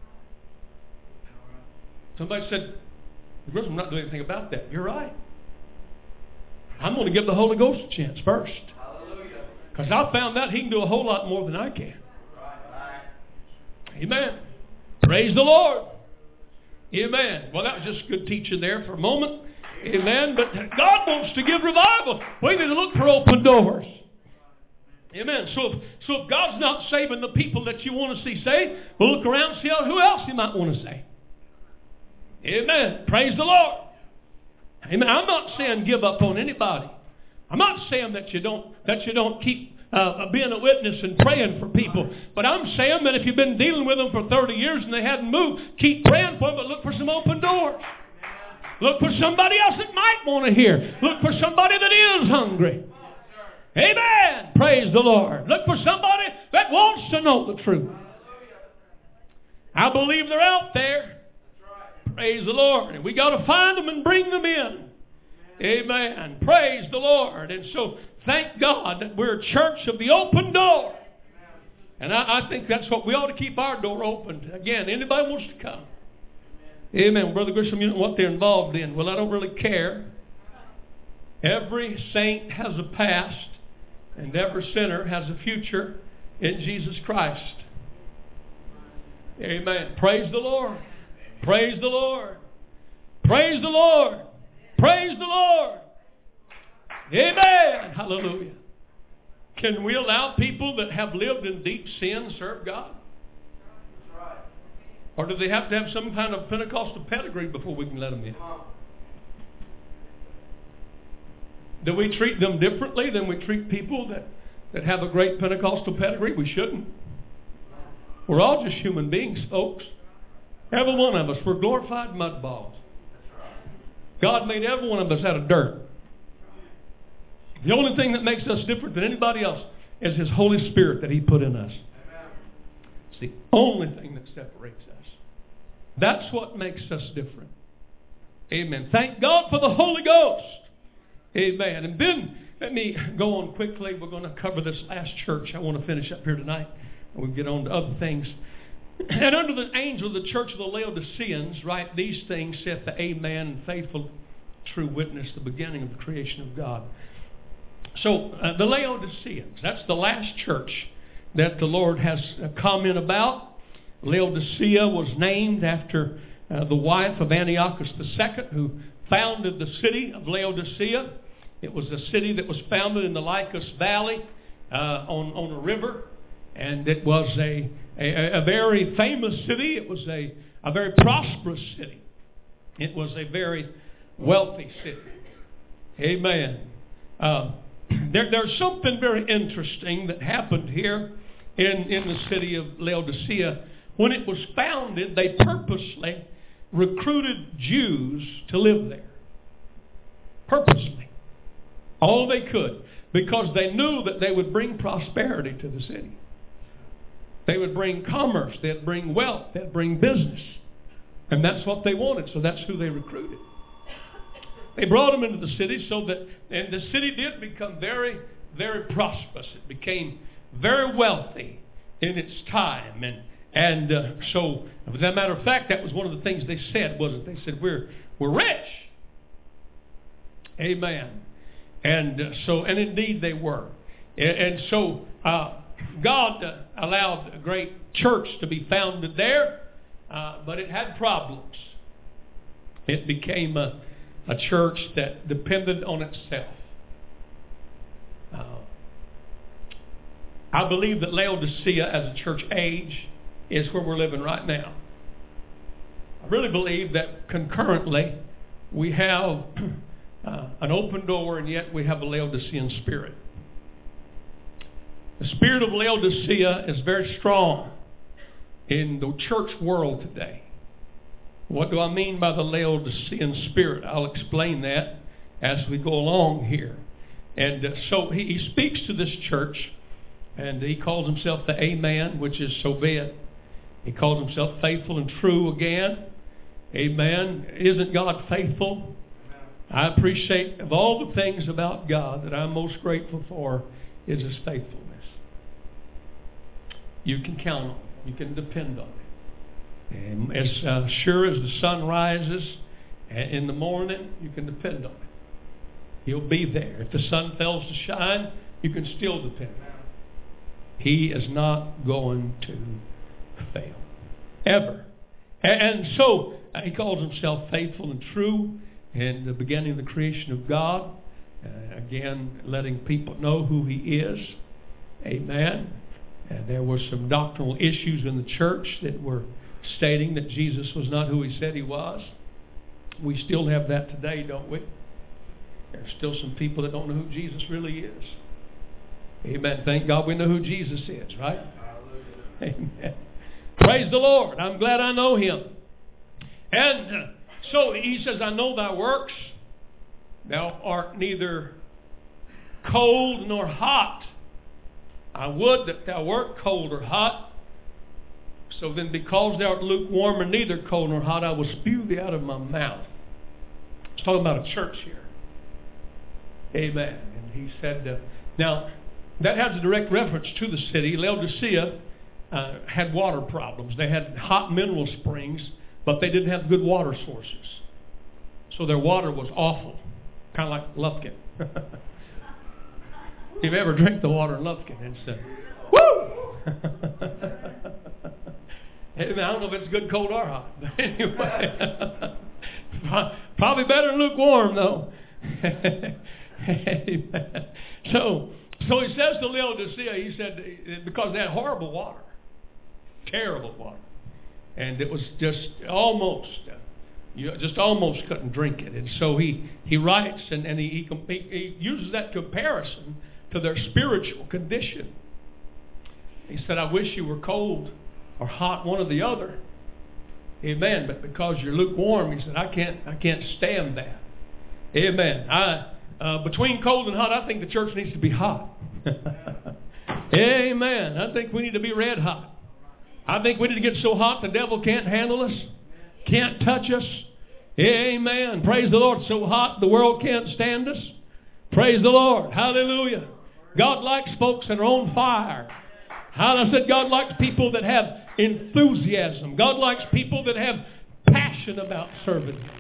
Somebody said, I'm not doing anything about that. You're right. I'm going to give the Holy Ghost a chance first. Because I found out he can do a whole lot more than I can. Amen. Praise the Lord. Amen. Well, that was just good teaching there for a moment. Amen. But God wants to give revival. We need to look for open doors. Amen. So if God's not saving the people that you want to see saved, we'll look around and see who else you might want to save. Amen. Praise the Lord. Amen. I'm not saying give up on anybody. I'm not saying that you don't keep being a witness and praying for people. But I'm saying that if you've been dealing with them for 30 years and they hadn't moved, keep praying for them, but look for some open doors. Look for somebody else that might want to hear. Look for somebody that is hungry. Amen. Praise the Lord. Look for somebody that wants to know the truth. I believe they're out there. Praise the Lord. And we got to find them and bring them in. Amen. Praise the Lord. And so thank God that we're a church of the open door. And I think that's what we ought to keep our door open. Again, anybody wants to come. Amen. Brother Grisham, you know what they're involved in. Well, I don't really care. Every saint has a past, and every sinner has a future in Jesus Christ. Amen. Praise the Lord. Praise the Lord. Praise the Lord. Praise the Lord. Amen. Hallelujah. Can we allow people that have lived in deep sin serve God? Or do they have to have some kind of Pentecostal pedigree before we can let them in? Do we treat them differently than we treat people that have a great Pentecostal pedigree? We shouldn't. We're all just human beings, folks. Every one of us. We're glorified mud balls. God made every one of us out of dirt. The only thing that makes us different than anybody else is His Holy Spirit that He put in us. It's the only thing that separates us. That's what makes us different. Amen. Thank God for the Holy Ghost. Amen. And then, let me go on quickly. We're going to cover this last church. I want to finish up here tonight. We'll get on to other things. And under the angel of the church of the Laodiceans, write these things, saith the Amen, and faithful, true witness, the beginning of the creation of God. So, the Laodiceans, that's the last church that the Lord has a comment about. Laodicea was named after the wife of Antiochus II, who founded the city of Laodicea. It was a city that was founded in the Lycus Valley on a river. And it was a very famous city. It was a very prosperous city. It was a very wealthy city. Amen. There's something very interesting that happened here in the city of Laodicea. When it was founded, they purposely recruited Jews to live there. Purposely. All they could. Because they knew that they would bring prosperity to the city. They would bring commerce. They'd bring wealth. They'd bring business. And that's what they wanted. So that's who they recruited. They brought them into the city and the city did become very, very prosperous. It became very wealthy in its time. And so, as a matter of fact, that was one of the things they said, wasn't it? They said, we're rich. Amen. And indeed they were. And so, God allowed a great church to be founded there, but it had problems. It became a church that depended on itself. I believe that Laodicea as a church age is where we're living right now. I really believe that concurrently we have an open door, and yet we have a Laodicean spirit. The spirit of Laodicea is very strong in the church world today. What do I mean by the Laodicean spirit? I'll explain that as we go along here. And so he speaks to this church, and he calls himself the Amen, which is so be it. He calls himself faithful and true again. Amen. Isn't God faithful? I appreciate, of all the things about God that I'm most grateful for, is His faithfulness. You can count on it. You can depend on it. And as sure as the sun rises in the morning, you can depend on it. He'll be there. If the sun fails to shine, you can still depend on it. He is not going to fail. Ever. And so, he calls himself faithful and true in the beginning of the creation of God. Again, letting people know who He is. Amen. And there were some doctrinal issues in the church that were stating that Jesus was not who He said He was. We still have that today, don't we? There's still some people that don't know who Jesus really is. Amen. Thank God we know who Jesus is, right? Amen. Praise the Lord. I'm glad I know Him. And so He says, I know thy works. Thou art neither cold nor hot. I would that thou wert cold or hot. So then because thou art lukewarm and neither cold nor hot, I will spew thee out of my mouth. It's talking about a church here. Amen. And he said, now that has a direct reference to the city. Laodicea had water problems. They had hot mineral springs, but they didn't have good water sources. So their water was awful. Kind of like Lufkin. If you've ever drank the water in Lufkin, it's woo! I don't know if it's good, cold, or hot. But anyway, probably better than lukewarm, though. So he says to Laodicea, he said, because they had horrible water. Terrible water. And it was just almost, you just almost couldn't drink it. And so he writes, and he uses that comparison to their spiritual condition. He said, I wish you were cold or hot, one or the other. Amen. But because you're lukewarm, he said, I can't stand that. Amen. Between cold and hot, I think the church needs to be hot. Amen. I think we need to be red hot. I think we need to get so hot the devil can't handle us, can't touch us. Amen. Praise the Lord. So hot the world can't stand us. Praise the Lord. Hallelujah. God likes folks that are on fire. I said God likes people that have enthusiasm. God likes people that have passion about serving Him.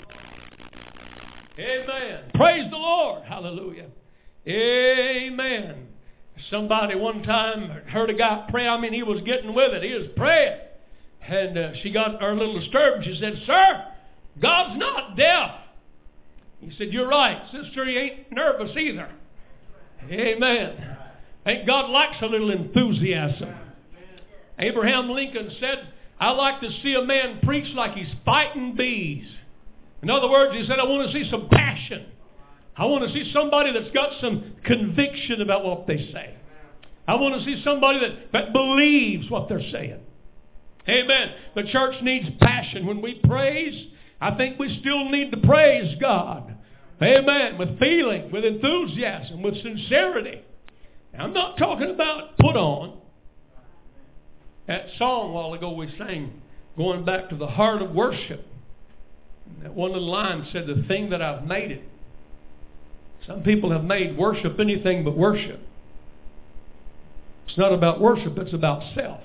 Amen. Praise the Lord. Hallelujah. Amen. Somebody one time heard a guy pray. I mean, he was getting with it. He was praying. And she got a little disturbed. She said, Sir, God's not deaf. He said, You're right. Sister, he ain't nervous either. Amen. Ain't God likes a little enthusiasm. Abraham Lincoln said, I like to see a man preach like he's fighting bees. In other words, he said, I want to see some passion. I want to see somebody that's got some conviction about what they say. I want to see somebody that believes what they're saying. Amen. The church needs passion. When we praise, I think we still need to praise God. Amen. With feeling, with enthusiasm, with sincerity. Now, I'm not talking about put on. That song a while ago we sang, going back to the heart of worship. That one little line said, the thing that I've made it. Some people have made worship anything but worship. It's not about worship, it's about self.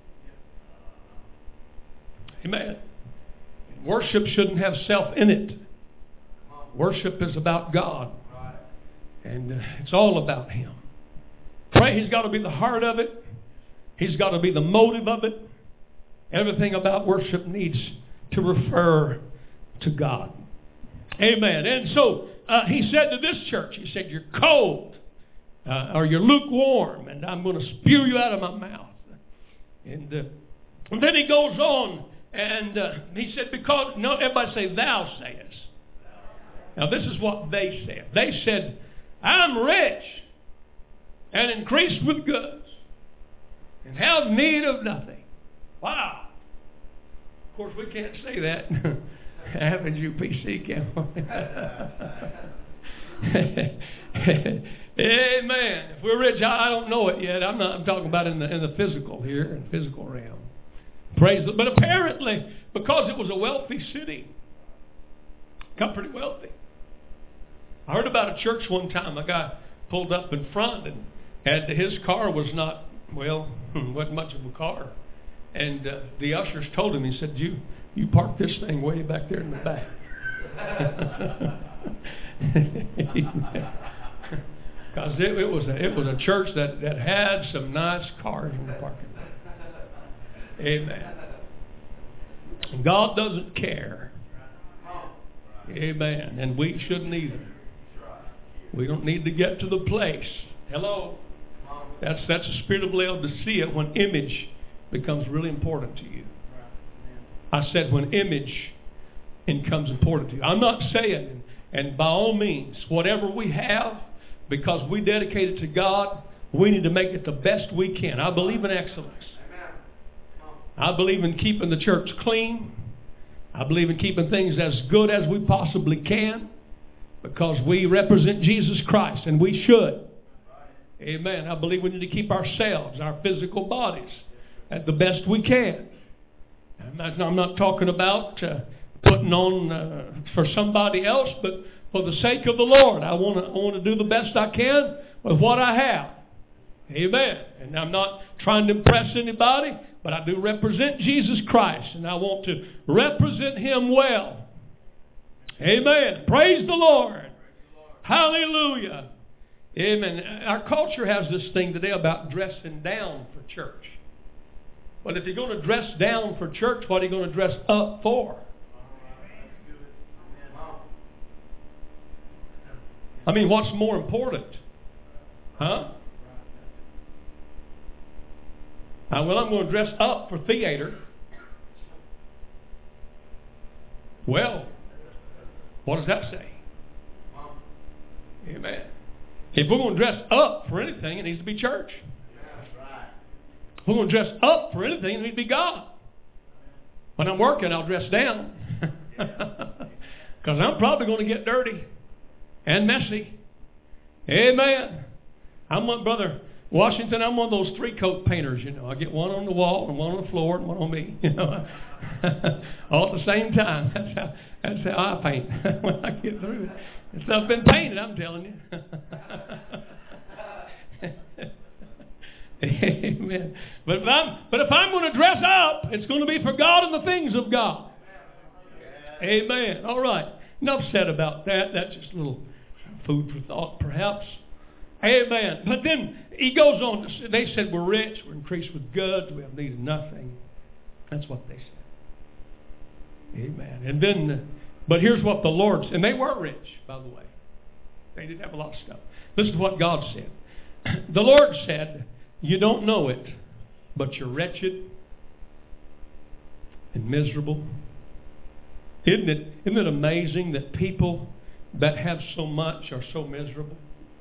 Amen. Worship shouldn't have self in it. Worship is about God. And it's all about Him. Pray, He's got to be the heart of it. He's got to be the motive of it. Everything about worship needs to refer to God. Amen. And so he said to this church, he said, you're cold or you're lukewarm and I'm going to spew you out of my mouth. And then he goes on and he said, because, no, everybody say, thou sayest. Now this is what they said. They said, I'm rich and increased with goods and have need of nothing. Wow. Of course, we can't say that. Haven't you, PC, can we? Amen. If we're rich, I don't know it yet. I'm talking about in the physical here, in the physical realm. Praise the, but apparently, because it was a wealthy city, got pretty wealthy. I heard about a church one time. A guy pulled up in front and his car was not, well, wasn't much of a car. And the ushers told him, he said, you park this thing way back there in the back. Because it was a church that had some nice cars in the parking lot. Amen. God doesn't care. Amen. And we shouldn't either. We don't need to get to the place. Hello. That's the spirit of Laodicea when image becomes really important to you. I said when image becomes important to you. I'm not saying, and by all means, whatever we have, because we dedicate it to God, we need to make it the best we can. I believe in excellence. I believe in keeping the church clean. I believe in keeping things as good as we possibly can, because we represent Jesus Christ, and we should. Amen. I believe we need to keep ourselves, our physical bodies, at the best we can. I'm not talking about putting on for somebody else, but for the sake of the Lord. I want to do the best I can with what I have. Amen. And I'm not trying to impress anybody, but I do represent Jesus Christ, and I want to represent Him well. Amen. Praise the Lord. Hallelujah. Amen. Our culture has this thing today about dressing down for church. But if you're going to dress down for church, what are you going to dress up for? I mean, what's more important? Huh? Well, I'm going to dress up for theater. Well, what does that say? Amen. If we're going to dress up for anything, it needs to be church. If we're going to dress up for anything, it needs to be God. When I'm working, I'll dress down. Because I'm probably going to get dirty and messy. Amen. I'm one, Brother Washington, I'm one of those three-coat painters, you know. I get one on the wall and one on the floor and one on me, you know. All at the same time. That's how I paint when I get through. It's not been painted, I'm telling you. Amen. But if I'm going to dress up, it's going to be for God and the things of God. Amen. All right. Enough said about that. That's just a little food for thought, perhaps. Amen. But then he goes on to say, they said we're rich, we're increased with goods, we have need of nothing. That's what they said. Amen. And then, but here's what the Lord said. And they were rich, by the way. They did have a lot of stuff. Listen to what God said. The Lord said, you don't know it, but you're wretched and miserable. Isn't it amazing that people that have so much are so miserable?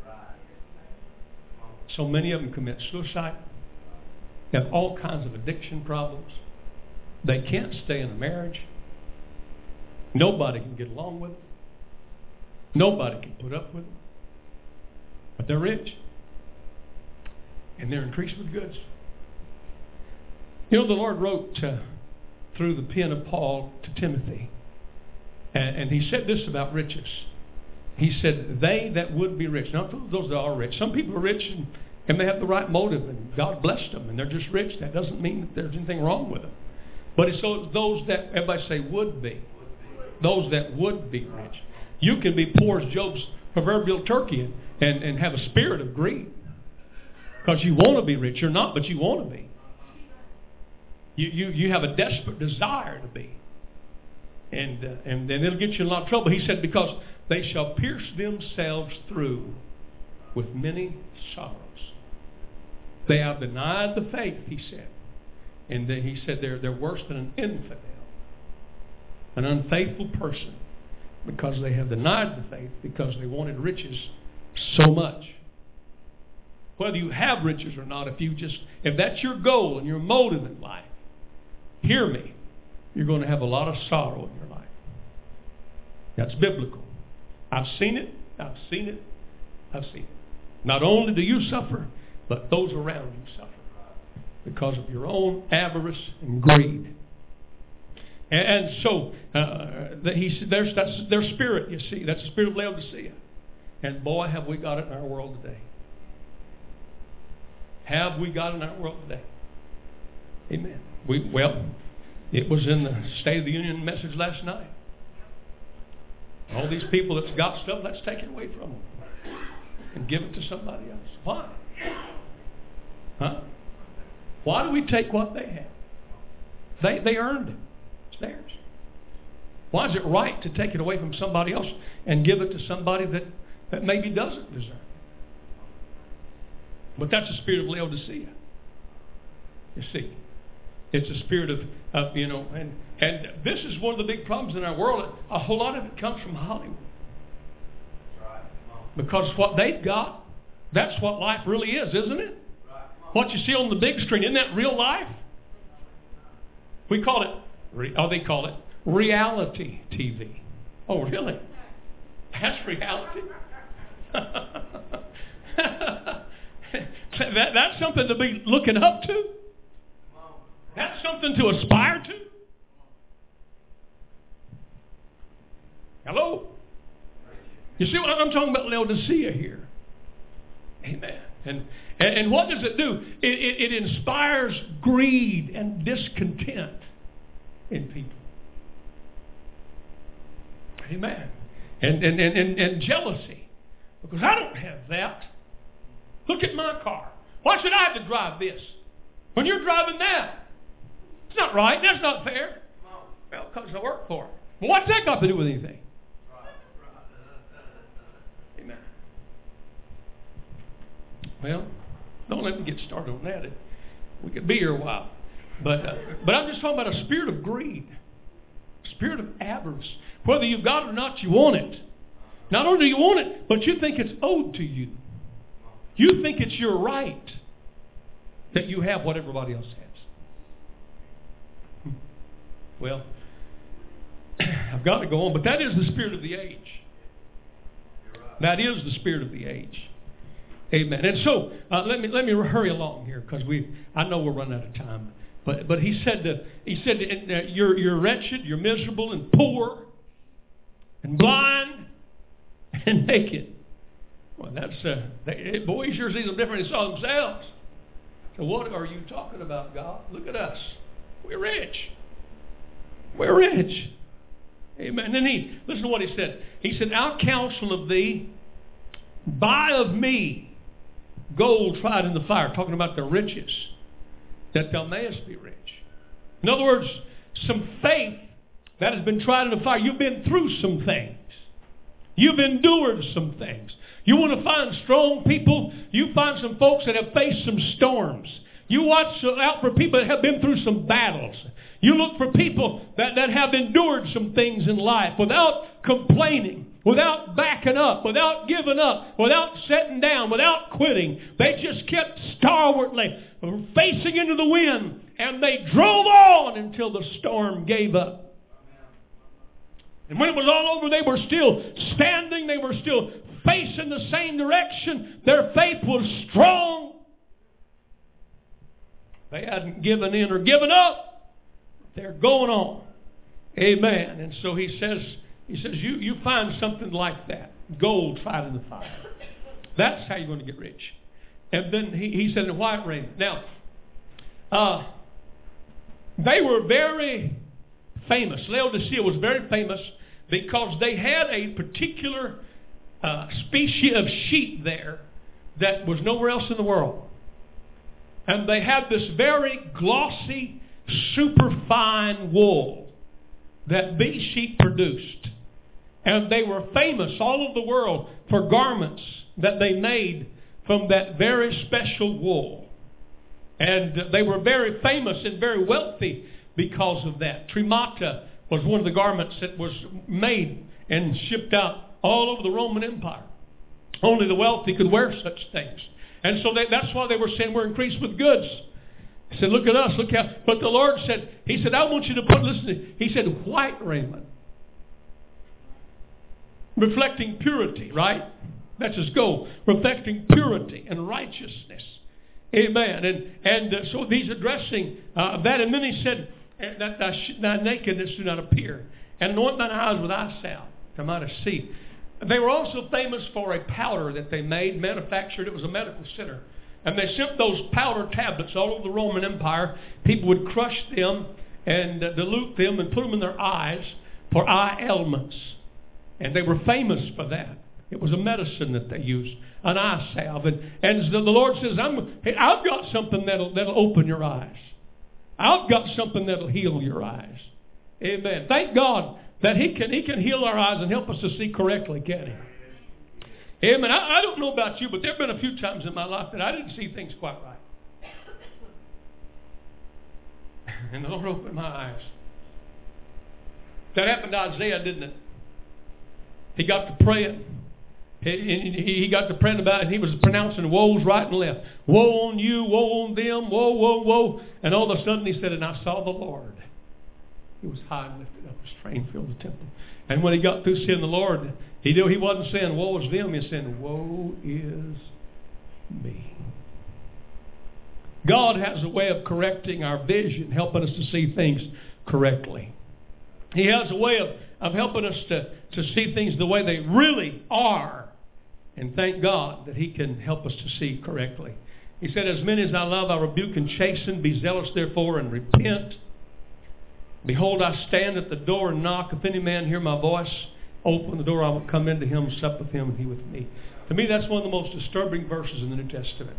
So many of them commit suicide. They have all kinds of addiction problems. They can't stay in a marriage. Nobody can get along with them. Nobody can put up with them. But they're rich. And they're increased with goods. You know, the Lord wrote through the pen of Paul to Timothy. And he said this about riches. He said, they that would be rich. Not those that are rich. Some people are rich and they have the right motive and God blessed them and they're just rich. That doesn't mean that there's anything wrong with them. But it's those that, everybody say would be. Those that would be rich. You can be poor as Job's proverbial turkey and have a spirit of greed. Because you want to be rich. You're not, but you want to be. You have a desperate desire to be. And then it'll get you in a lot of trouble. He said, because they shall pierce themselves through with many sorrows. They have denied the faith, he said. And then he said they're worse than an infidel. An unfaithful person. Because they have denied the faith. Because they wanted riches so much. Whether you have riches or not, if that's your goal and your motive in life, hear me. You're going to have a lot of sorrow in your life. That's biblical. I've seen it. I've seen it. I've seen it. Not only do you suffer, but those around you suffer because of your own avarice and greed. And so he said, that's their spirit. You see, that's the spirit of Laodicea. And boy, have we got it in our world today. Have we got it in our world today? Amen. It was in the State of the Union message last night. All these people that's got stuff, let's take it away from them and give it to somebody else. Why? Huh? Why do we take what they have? They earned it. It's theirs. Why is it right to take it away from somebody else and give it to somebody that maybe doesn't deserve it? But that's the spirit of Laodicea. You see. It's a spirit of and this is one of the big problems in our world. A whole lot of it comes from Hollywood. Because what they've got, that's what life really is, isn't it? What you see on the big screen, isn't that real life? We call it, they call it reality TV. Oh, really? That's reality? That's something to be looking up to? That's something to aspire to? Hello? You see what I'm talking about? Laodicea here. Amen. And what does it do? It inspires greed and discontent in people. Amen. And jealousy. Because I don't have that. Look at my car. Why should I have to drive this when you're driving that? It's not right. That's not fair. Well, because I work for it. Well, what's that got to do with anything? Amen. Well, don't let me get started on that. We could be here a while. But I'm just talking about a spirit of greed. spirit of avarice. Whether you've got it or not, you want it. Not only do you want it, but you think it's owed to you. You think it's your right that you have what everybody else has. Well, I've got to go on, but that is the spirit of the age. That is the spirit of the age. Amen. And so let me hurry along here because I know we're running out of time. But he said you're wretched, you're miserable and poor and blind and naked. Well, that's boys sure see them different than they saw themselves. So what are you talking about, God? Look at us. We're rich. We're rich. Amen. And then listen to what he said. He said, "Our counsel of thee, buy of me gold tried in the fire," talking about the riches, "that thou mayest be rich." In other words, some faith that has been tried in the fire. You've been through some things. You've endured some things. You want to find strong people? You find some folks that have faced some storms. You watch out for people that have been through some battles. You look for people that have endured some things in life without complaining, without backing up, without giving up, without sitting down, without quitting. They just kept stalwartly facing into the wind, and they drove on until the storm gave up. And when it was all over, they were still standing. They were still facing the same direction. Their faith was strong. They hadn't given in or given up. They're going on. Amen. And so he says, you find something like that. Gold tried in the fire. That's how you're going to get rich. And then he said in white raiment. Now, they were very famous. Laodicea was very famous because they had a particular species of sheep there that was nowhere else in the world. And they had this very glossy, superfine wool that these sheep produced. And they were famous all over the world for garments that they made from that very special wool. And they were very famous and very wealthy because of that. Trimata was one of the garments that was made and shipped out all over the Roman Empire. Only the wealthy could wear such things. And so that's why they were saying we're increased with goods. He said, look at us, look how. But the Lord said, he said, I want you to listen, he said, white raiment. Reflecting purity, right? That's his goal. Reflecting purity and righteousness. Amen. And so he's addressing that. And then he said, that thy nakedness do not appear. And anoint thine eyes with eye salve, that thou mightest see. They were also famous for a powder that they made, manufactured. It was a medical center. And they sent those powder tablets all over the Roman Empire. People would crush them and dilute them and put them in their eyes for eye ailments. And they were famous for that. It was a medicine that they used, an eye salve. And the Lord says, I've got something that'll open your eyes. I've got something that'll heal your eyes. Amen. Thank God that He can heal our eyes and help us to see correctly, can He? Amen. I don't know about you, but there have been a few times in my life that I didn't see things quite right. And the Lord opened my eyes. That happened to Isaiah, didn't it? He got to praying. He got to praying about it, and he was pronouncing woes right and left. Woe on you, woe on them, woe, woe, woe. And all of a sudden he said, and I saw the Lord. He was high and lifted up, his train filled the temple. And when he got through seeing the Lord, he wasn't saying, woe is them. He was saying, woe is me. God has a way of correcting our vision, helping us to see things correctly. He has a way of helping us to see things the way they really are. And thank God that He can help us to see correctly. He said, as many as I love, I rebuke and chasten. Be zealous, therefore, and repent. Behold, I stand at the door and knock. If any man hear my voice, open the door. I will come into him, sup with him, and he with me. To me, that's one of the most disturbing verses in the New Testament.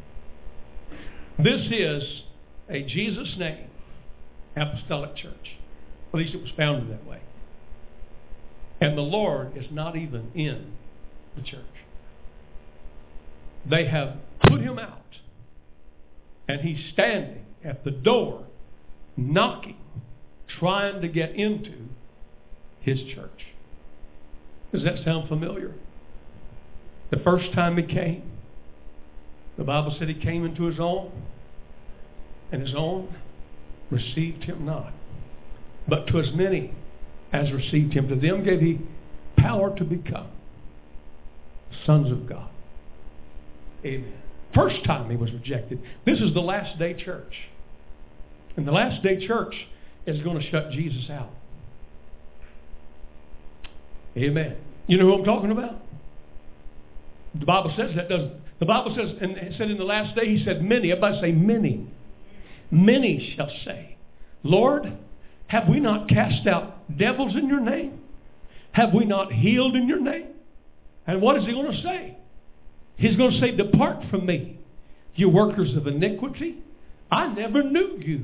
This is a Jesus name apostolic church. At least it was founded that way. And the Lord is not even in the church. They have put Him out. And He's standing at the door, knocking, trying to get into His church. Does that sound familiar? The first time He came, the Bible said He came into His own, and His own received Him not. But to as many as received Him, to them gave He power to become sons of God. Amen. First time He was rejected. This is the last day church. And the last day church is going to shut Jesus out. Amen. You know who I'm talking about? The Bible says that, doesn't it? The Bible says, and it said in the last day, He said many. Everybody say many. Many shall say, Lord, have we not cast out devils in your name? Have we not healed in your name? And what is He going to say? He's going to say, depart from me, you workers of iniquity. I never knew you.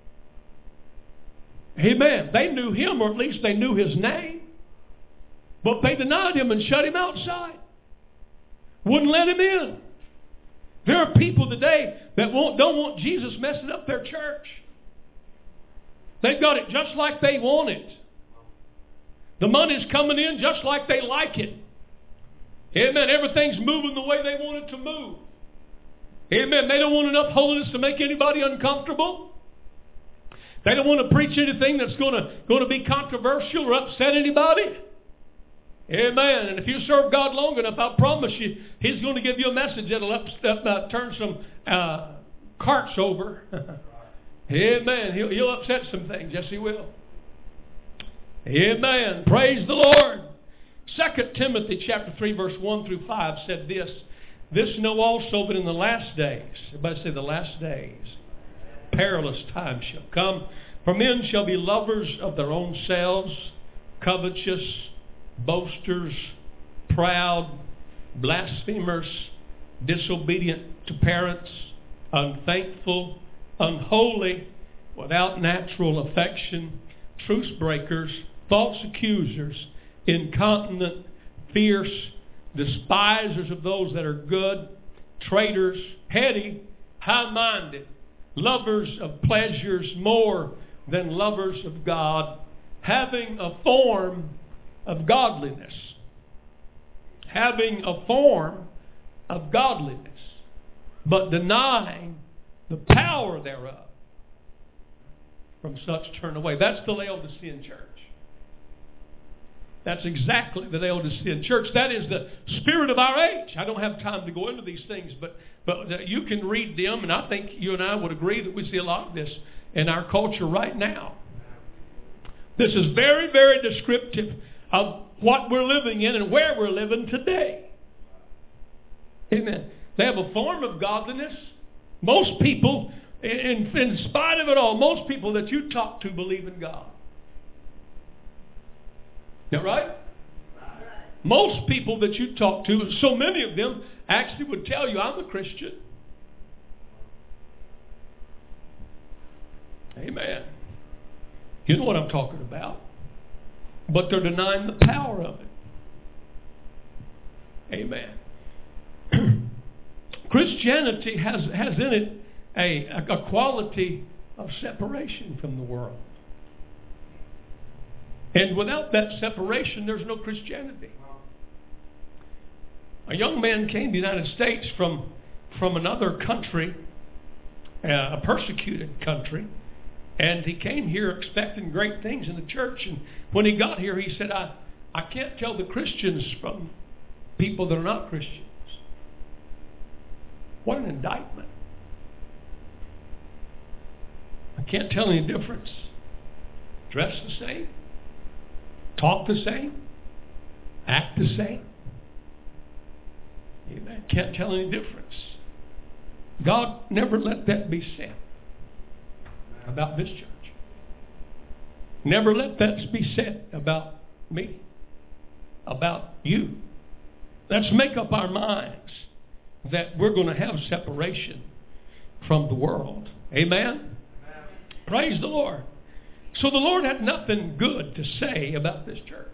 Amen. They knew Him, or at least they knew His name. But they denied Him and shut Him outside. Wouldn't let Him in. There are people today that don't want Jesus messing up their church. They've got it just like they want it. The money's coming in just like they like it. Amen. Everything's moving the way they want it to move. Amen. They don't want enough holiness to make anybody uncomfortable. They don't want to preach anything that's going to be controversial or upset anybody. Amen. And if you serve God long enough, I promise you, He's going to give you a message that'll turn some carts over. Amen. He'll upset some things. Yes, He will. Amen. Praise the Lord. 2 Timothy chapter 3, verse 1 through 5 said this. This know also that in the last days, everybody say the last days, perilous times shall come. For men shall be lovers of their own selves, covetous, boasters, proud, blasphemers, disobedient to parents, unthankful, unholy, without natural affection, truce breakers, false accusers, incontinent, fierce, despisers of those that are good, traitors, heady, high-minded, lovers of pleasures more than lovers of God, having a form of godliness. Having a form of godliness, but denying the power thereof. From such turn away. That's the Laodicean church. That's exactly the Laodicean church. That is the spirit of our age. I don't have time to go into these things, but you can read them, and I think you and I would agree that we see a lot of this in our culture right now. This is very, very descriptive of what we're living in and where we're living today. Amen. They have a form of godliness. Most people, in spite of it all, most people that you talk to believe in God. Is that right? Most people that you talk to, so many of them actually would tell you, I'm a Christian. Amen. You know what I'm talking about. But they're denying the power of it. Amen. Christianity has in it a quality of separation from the world. And without that separation, there's no Christianity. A young man came to the United States from another country, a persecuted country, and he came here expecting great things in the church. And when he got here, he said, I can't tell the Christians from people that are not Christians. What an indictment. I can't tell any difference. Dress the same. Talk the same. Act the same. Amen. Can't tell any difference. God never let that be said about this church. Never let that be said about me, about you. Let's make up our minds that we're going to have separation from the world. Amen? Amen. Praise the Lord. So the Lord had nothing good to say about this church.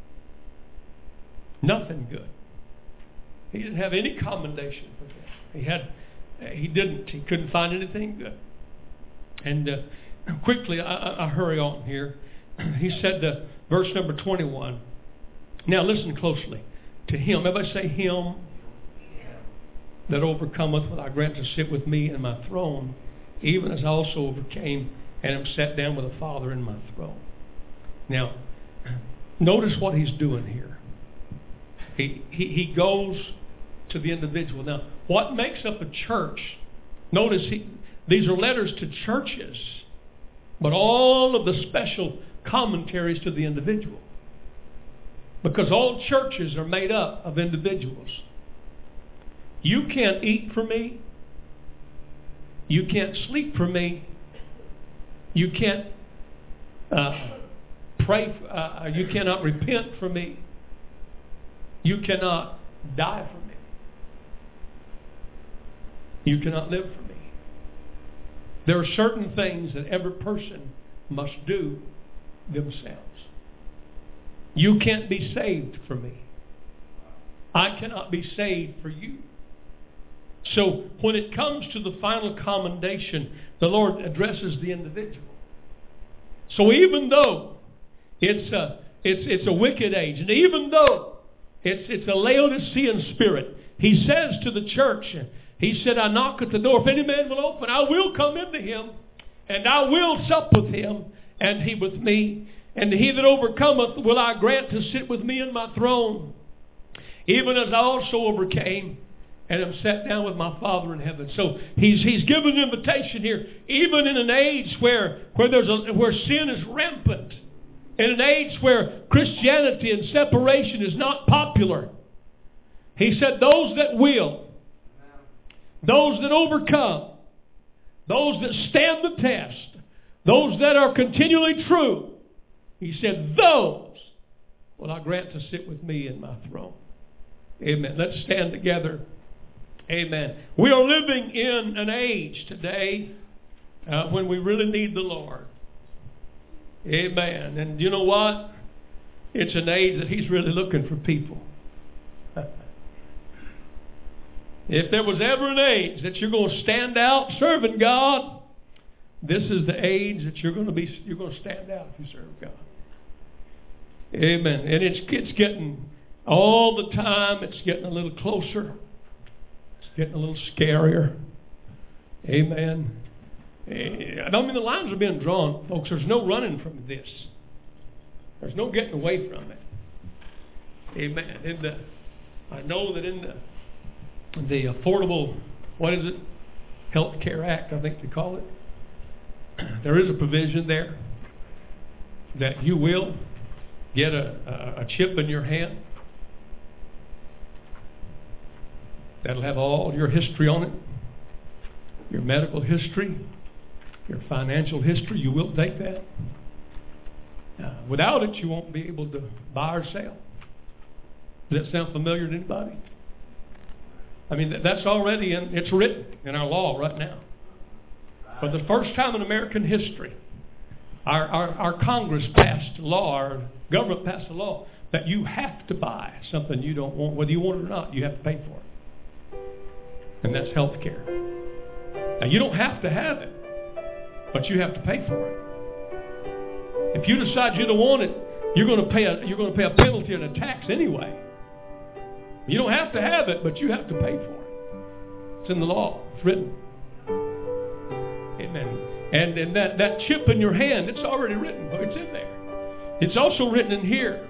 Nothing good. He didn't have any commendation for them. He couldn't find anything good. And quickly, I hurry on here. he said, verse number 21. Now listen closely. To him, everybody say him that overcometh will I grant to sit with me in my throne, even as I also overcame and am sat down with the Father in my throne. Now, notice what he's doing here. He goes to the individual. Now, what makes up a church? Notice these are letters to churches, but all of the special commentaries to the individual. Because all churches are made up of individuals. You can't eat for me. You can't sleep for me. You can't pray. You cannot repent for me. You cannot die for me. You cannot live for me. There are certain things that every person must do themselves. You can't be saved for me. I cannot be saved for you. So when it comes to the final commendation, the Lord addresses the individual. So even though it's a wicked age, and even though it's a Laodicean spirit, he says to the church, he said, I knock at the door. If any man will open, I will come into him, and I will sup with him, and he with me. And he that overcometh will I grant to sit with me in my throne, even as I also overcame and am sat down with my Father in heaven. So he's given an invitation here, even in an age where sin is rampant, in an age where Christianity and separation is not popular. He said, those that will, those that overcome, those that stand the test, those that are continually true, he said, those will I grant to sit with me in my throne. Amen. Let's stand together. Amen. We are living in an age today when we really need the Lord. Amen. And you know what? It's an age that he's really looking for people. If there was ever an age that you're going to stand out serving God, this is the age that you're going to stand out if you serve God. Amen. And it's getting, all the time, it's getting a little closer. It's getting a little scarier. Amen. I don't mean the lines are being drawn, folks. There's no running from this. There's no getting away from it. Amen. I know that in the Affordable, what is it? Health Care Act, I think they call it. There is a provision there that you will get a chip in your hand that'll have all your history on it, your medical history, your financial history. You will take that. Without it, you won't be able to buy or sell. Does that sound familiar to anybody? I mean, that's already it's written in our law right now. For the first time in American history, our Congress passed a law, our government passed a law that you have to buy something you don't want. Whether you want it or not, you have to pay for it. And that's health care. Now, you don't have to have it, but you have to pay for it. If you decide you don't want it, you're going to pay a penalty and a tax anyway. You don't have to have it, but you have to pay for it. It's in the law. It's written. Amen. And that chip in your hand, it's already written. It's in there. It's also written in here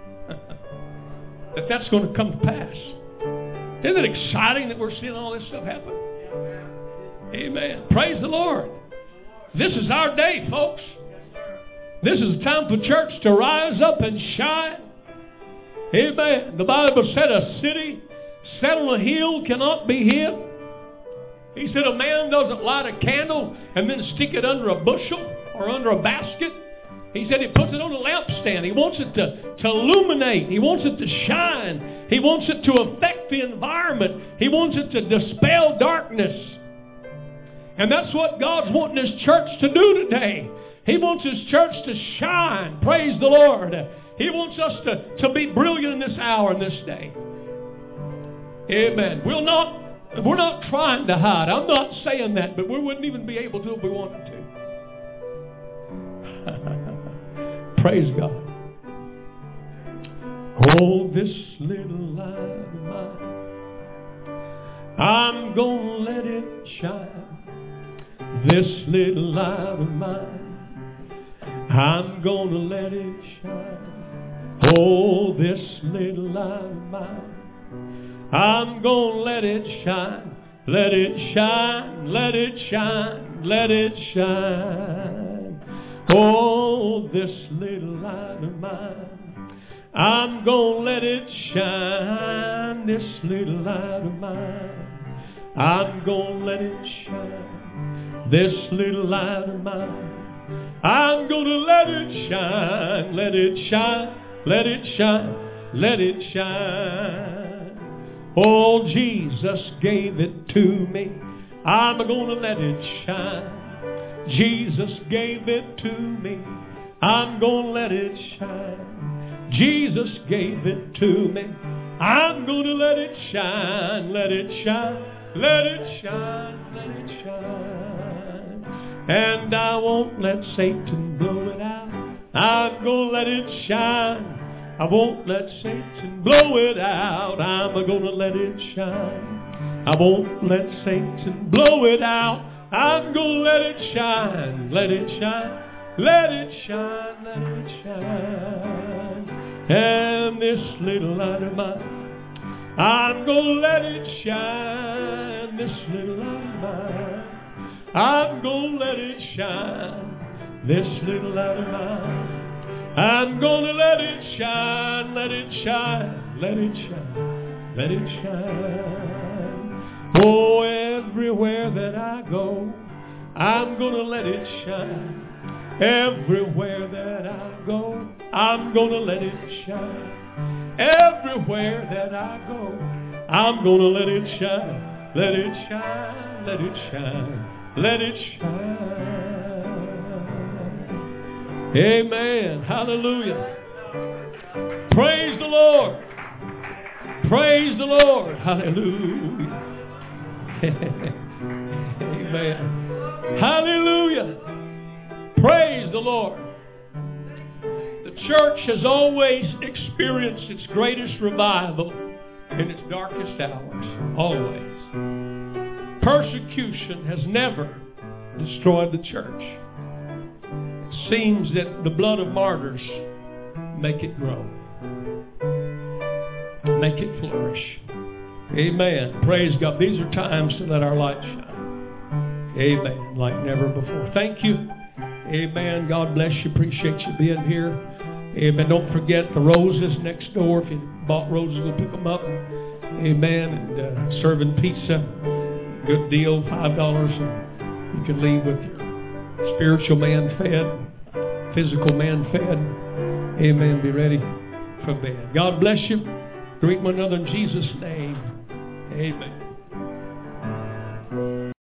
that's going to come to pass. Isn't it exciting that we're seeing all this stuff happen? Amen. Praise the Lord. This is our day, folks. This is the time for church to rise up and shine. Amen. The Bible said a city set on a hill cannot be hid. He said a man doesn't light a candle and then stick it under a bushel or under a basket. He said he puts it on a lampstand. He wants it to illuminate. He wants it to shine. He wants it to affect the environment. He wants it to dispel darkness. And that's what God's wanting His church to do today. He wants His church to shine. Praise the Lord. He wants us to be brilliant in this hour and this day. Amen. We're not trying to hide. I'm not saying that, but we wouldn't even be able to if we wanted to. Praise God. Oh, this little light of mine, I'm gonna let it shine. This little light of mine, I'm gonna let it shine. Oh, this little light of mine, I'm gonna let it shine. Let it shine, let it shine, let it shine. Oh, this little light of mine, I'm gonna let it shine. This little light of mine, I'm gonna let it shine. This little light of mine, I'm gonna let it shine. Let it shine, let it shine, let it shine. Oh, Jesus gave it to me, I'm gonna let it shine. Jesus gave it to me, I'm gonna let it shine. Jesus gave it to me, I'm gonna let it shine. Let it shine, let it shine, let it shine. And I won't let Satan blow it out, I'm gonna let it shine. I won't let Satan blow it out, I'm gonna let it shine. I won't let Satan blow it out, I'm gonna let it shine. Let it shine, let it shine, let it shine. And this little light of mine, I'm gonna let it shine. This little light of mine, I'm gonna let it shine. This little light of mine, I'm gonna let it shine. Let it shine, let it shine, let it shine. Oh, everywhere that I go, I'm gonna let it shine. Everywhere that I go, I'm gonna let it shine. Everywhere that I go, I'm gonna let it shine. Let it shine, let it shine, let it shine. Amen. Hallelujah. Praise the Lord. Praise the Lord. Hallelujah. Amen. Hallelujah. Praise the Lord. The church has always experienced its greatest revival in its darkest hours. Always. Persecution has never destroyed the church. It seems that the blood of martyrs make it grow. Make it flourish. Amen. Praise God. These are times to let our light shine. Amen. Like never before. Thank you. Amen. God bless you. Appreciate you being here. Amen. Don't forget the roses next door. If you bought roses, go pick them up. Amen. And serving pizza. Good deal. $5. And you can leave with your spiritual man fed, physical man fed. Amen. Be ready for bed. God bless you. Greet one another in Jesus' name. Amen.